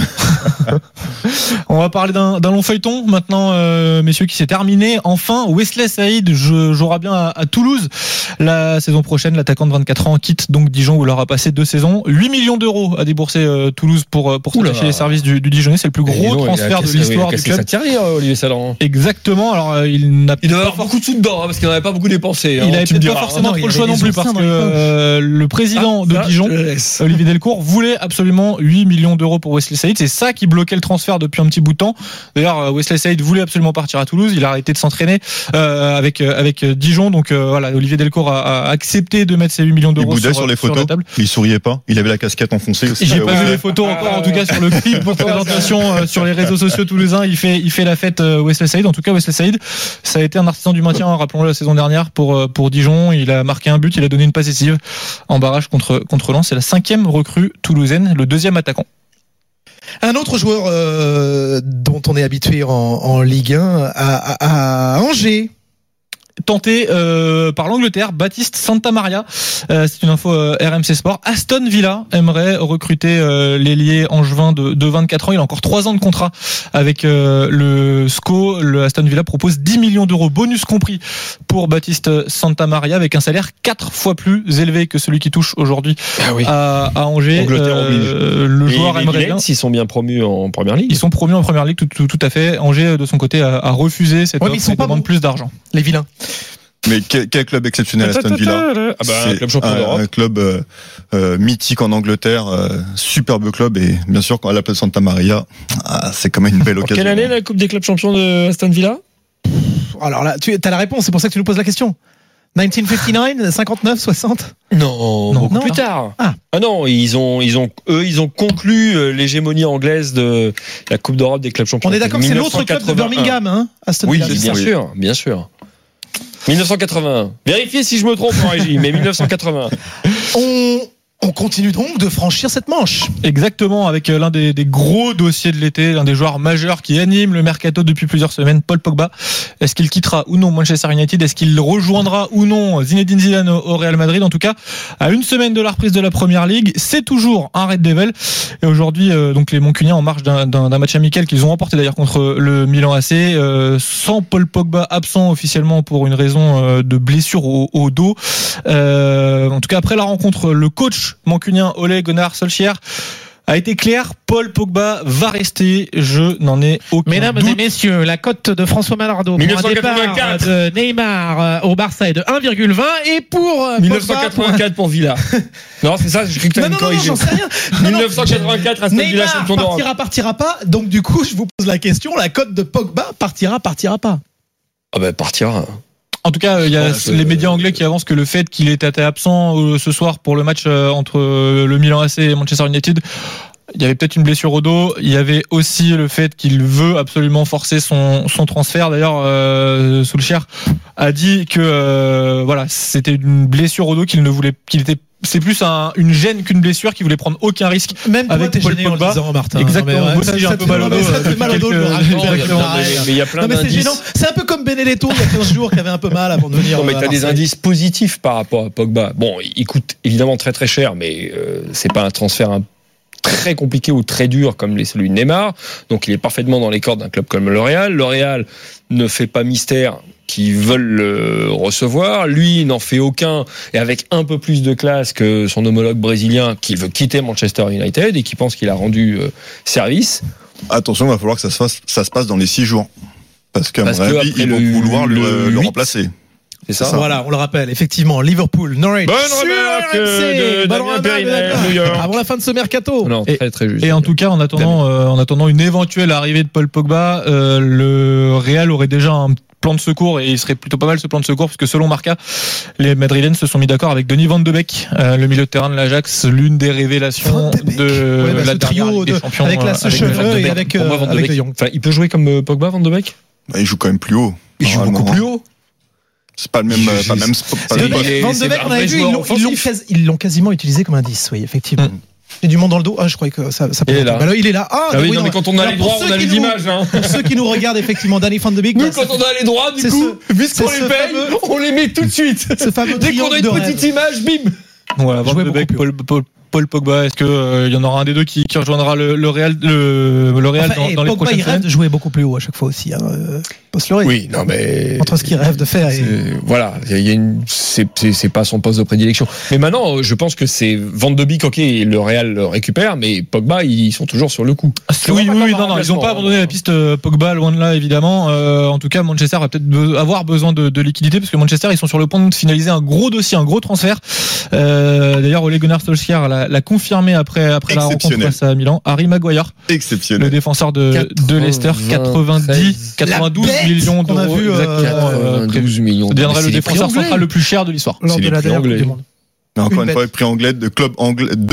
On va parler d'un long feuilleton maintenant, messieurs, qui s'est terminé. Enfin, Wesley Saïd jouera bien à Toulouse la saison prochaine. L'attaquant de 24 ans quitte donc Dijon où il aura passé 2 saisons. 8 millions d'euros a déboursé Toulouse pour s'attacher les services du Dijonnais. C'est le plus gros transfert de l'histoire du club. Olivier Salan. Exactement. Alors il doit avoir beaucoup de sous dedans parce qu'il n'en avait pas beaucoup dépensé. Il avait peut-être pas forcément trop le choix non plus parce que le président de Dijon, Olivier Delcourt, voulait absolument 8 millions d'euros pour Wesley Saïd. C'est ça qui bloquait le transfert depuis un petit bout de temps. D'ailleurs, Wesley Saïd voulait absolument partir à Toulouse. Il a arrêté de s'entraîner avec Dijon. Donc voilà, Olivier Delcourt a accepté de mettre ses 8 millions d'euros sur les photos. La table. Il souriait pas. Il avait la casquette enfoncée aussi. J'ai pas vu les photos encore. En tout cas, sur le clip pour présentation sur les réseaux sociaux toulousains, il fait la fête Wesley Saïd. En tout cas, Wesley Saïd, ça a été un artisan du maintien. Rappelons-le la saison dernière pour Dijon. Il a marqué un but. Il a donné une passe décisive en barrage contre Lens. C'est la 5e recrue toulousaine, le 2e attaquant. Un autre joueur dont on est habitué en Ligue 1 à Angers. Tenté par l'Angleterre, Baptiste Santamaria. C'est une info RMC Sport. Aston Villa aimerait recruter l'ailier angevin de 24 ans. Il a encore 3 ans de contrat avec le SCO. Le Aston Villa propose 10 millions d'euros, bonus compris, pour Baptiste Santamaria, avec un salaire 4 fois plus élevé que celui qui touche aujourd'hui à Angers. Le joueur aimerait bien. S'ils sont bien promus en Première Ligue. Ils sont promus en Première Ligue, tout à fait. Angers, de son côté, a refusé cette offre. Ils demandent plus d'argent. Les vilains. Mais quel club exceptionnel Aston Villa. Un club champion d'Europe. Un club mythique en Angleterre, superbe club, et bien sûr quand à la place Santamaria, c'est quand même une belle occasion. Quelle année la Coupe des clubs champions de Aston Villa? Alors là, tu as la réponse, c'est pour ça que tu nous poses la question. 1959, 59, 60? Non, beaucoup plus tard. Ah non, ils ont conclu l'hégémonie anglaise de la Coupe d'Europe des clubs champions. On est d'accord que c'est l'autre club de Birmingham, Aston Villa. Oui, bien sûr. 1981. Vérifiez si je me trompe en régie, mais 1981. On continue donc de franchir cette manche. Exactement, avec l'un des gros dossiers de l'été, l'un des joueurs majeurs qui anime le mercato depuis plusieurs semaines, Paul Pogba. Est-ce qu'il quittera ou non Manchester United? Est-ce qu'il rejoindra ou non Zinedine Zidane au Real Madrid? En tout cas, à une semaine de la reprise de la Première Ligue, c'est toujours un Red Devil. Et aujourd'hui, donc les Mancuniens en marche d'un match amical qu'ils ont remporté d'ailleurs contre le Milan AC, sans Paul Pogba absent officiellement pour une raison de blessure au dos. En tout cas, après la rencontre, le coach mancunien Ole Gunnar Solskjaer a été clair, Paul Pogba va rester, je n'en ai aucun Mesdames doute. et messieurs, la cote de François Malardo pour un départ de Neymar au Barça est de 1,20 et pour 1984 pour Villa. Non, c'est ça, je crois que tu as corrigé. J'en sais rien. 1984 Aston Villa champion d'Europe. Partira pas. Donc du coup, je vous pose la question, la cote de Pogba partira pas. Ah ben partira. En tout cas, il y a les médias anglais qui avancent que le fait qu'il ait été absent ce soir pour le match entre le Milan AC et Manchester United, il y avait peut-être une blessure au dos. Il y avait aussi le fait qu'il veut absolument forcer son transfert. D'ailleurs, Solskjaer a dit que voilà, c'était une blessure au dos c'est plus une gêne qu'une blessure, qu'il voulait prendre aucun risque. Même toi, avec t'es Paul gêné en Pogba. le disant, Martin. Exactement. Moi aussi, j'ai un peu mal au dos. Ça fait mal au dos. Mais il y a plein d'indices. C'est gênant. C'est un peu comme Benedetto il y a 15 jours qui avait un peu mal avant de venir. Non, mais t'as des indices positifs par rapport à Pogba. Bon, il coûte évidemment très très cher, mais c'est pas un transfert très compliqué ou très dur comme celui de Neymar. Donc il est parfaitement dans les cordes d'un club comme le Real. Le Real ne fait pas mystère qu'ils veulent le recevoir. Lui n'en fait aucun, et avec un peu plus de classe que son homologue brésilien, qui veut quitter Manchester United et qui pense qu'il a rendu service. Attention, il va falloir que ça se passe dans les 6 jours. Parce qu'à mon avis, ils vont vouloir le remplacer. C'est ça. Voilà, on le rappelle, effectivement, Liverpool, Norwich. Bonne remarque de Damien Perinet, New York. Avant la fin de ce mercato. Non, très très juste. Et en tout cas, en attendant une éventuelle arrivée de Paul Pogba, le Real aurait déjà un plan de secours, et il serait plutôt pas mal ce plan de secours, parce que selon Marca, les Madrilènes se sont mis d'accord avec Donny van de Beek, le milieu de terrain de l'Ajax, l'une des révélations de la dernière Ligue des Champions, avec la cheveux et avec De Jong. Enfin, il peut jouer comme Pogba, Van de Beek? Il joue quand même plus haut. Il joue beaucoup plus haut. C'est pas le même. Van de Beek, on a vu, ils l'ont quasiment utilisé comme un 10, oui, effectivement. J'ai du monde dans le dos. Ah, je croyais que ça il est là. Il est là. Ah oui, non, mais quand on a les droits, on a les images. Pour ceux qui nous regardent, effectivement, Danny Van de Beek. Nous, quand on a les droits, du coup, puisqu'on les paye, on les met tout de suite. Ce fameux dès qu'on a une petite image, bim. Voilà, Van de Beek, Paul Pogba, est-ce que il y en aura un des deux qui rejoindra le Real dans les prochaines il rêve de jouer beaucoup plus haut à chaque fois aussi. Pas se leurrer. Oui, non mais entre ce qu'il rêve de faire et voilà, c'est pas son poste de prédilection. Mais maintenant, je pense que c'est Van de Beek, ok, le Real le récupère, mais Pogba, ils sont toujours sur le coup. Oui, non, ils ont pas abandonné la piste Pogba, loin de là, évidemment. En tout cas, Manchester va peut-être avoir besoin de liquidité, parce que Manchester, ils sont sur le point de finaliser un gros dossier, un gros transfert. D'ailleurs, Ole Gunnar Solskjaer l'a confirmé après la rencontre face à Milan. Harry Maguire, exceptionnel, le défenseur de Leicester, 92 millions d'euros. On a vu 12 millions. Deviendra le défenseur central le plus cher de l'histoire. Lors de la dernière Coupe du Monde. Mais encore une fois, prix anglais de club anglais, de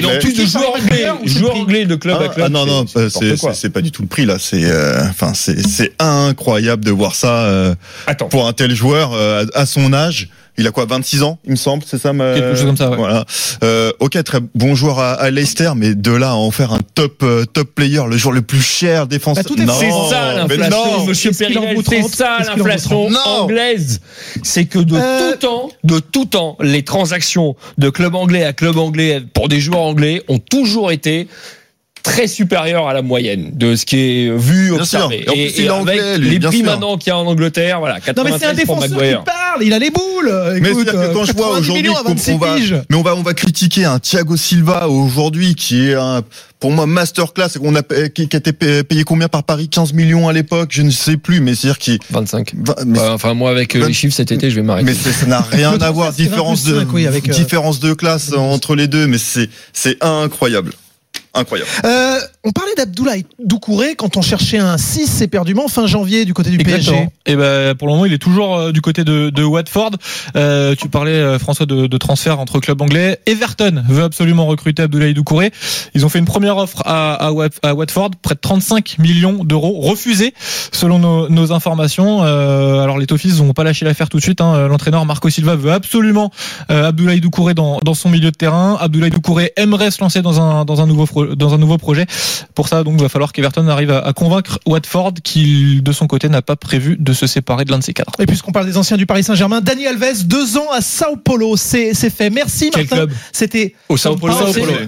joueurs anglais de club à club. Non, c'est pas du tout le prix là. C'est incroyable de voir ça pour un tel joueur à son âge. Il a quoi, 26 ans, il me semble, c'est ça quelque chose comme ça, ouais. Voilà. Ok, très bon joueur à Leicester, mais de là à en faire un top player, le joueur le plus cher défenseur. C'est ça l'inflation, monsieur Perinet, c'est ça l'inflation anglaise. C'est que de tout temps, les transactions de club anglais à club anglais pour des joueurs anglais ont toujours été très supérieur à la moyenne de ce qui est vu, observé. Et avec les prix maintenant qu'il y a en Angleterre, voilà, 93 non mais c'est un défenseur qui parle, il a les boules. Mais c'est-à-dire que quand je vois aujourd'hui on va critiquer un Thiago Silva aujourd'hui qui est pour moi masterclass, qui a été payé combien par Paris, 15 millions à l'époque, je ne sais plus, mais c'est-à-dire qu'il 25. Enfin moi avec les chiffres cet été, je vais m'arrêter. Mais ça n'a rien à voir, différence de classe entre les deux, mais c'est incroyable. Incroyable. On parlait d'Abdoulaye Doucouré quand on cherchait un 6 éperdument fin janvier du côté du PSG. Et ben pour le moment, il est toujours du côté de Watford. Tu parlais, François, de transfert entre clubs anglais. Everton veut absolument recruter Abdoulaye Doucouré. Ils ont fait une première offre à Watford, près de 35 millions d'euros, refusés selon nos informations. Alors les Toffees n'ont pas lâché l'affaire tout de suite. L'entraîneur Marco Silva veut absolument Abdoulaye Doucouré dans son milieu de terrain. Abdoulaye Doucouré aimerait se lancer dans un nouveau projet. Pour ça, donc, il va falloir qu'Everton arrive à convaincre Watford qui, de son côté, n'a pas prévu de se séparer de l'un de ses cadres. Et puisqu'on parle des anciens du Paris Saint-Germain, Dani Alves, 2 ans à Sao Paulo, c'est fait. Merci Quel Martin. club? C'était au Sao Paulo.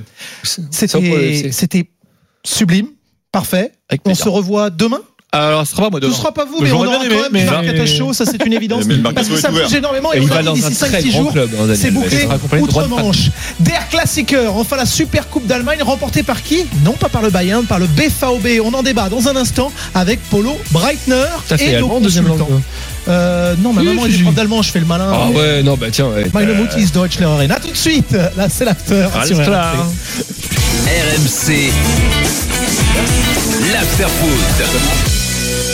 C'était sublime, parfait. On se revoit demain. Alors, ce sera pas moi demain. Ce sera pas vous, mais on aura quand même Marc Catacho, ça c'est une évidence. Parce que ça bouge énormément et on a dit d'ici 5-6 jours, c'est bouclé outre-Manche. Der Klassiker, enfin la Super Coupe d'Allemagne, remportée par qui? Non pas par le Bayern, par le BVB. On en débat dans un instant avec Polo Breitner et nos consultants. Non, ma maman est prof d'allemand, je fais le malin. Ah ouais, non, bah tiens, ouais. Meine Mutti ist Deutschlehrerin. À tout de suite, là c'est l'after. RMC, l'after foot.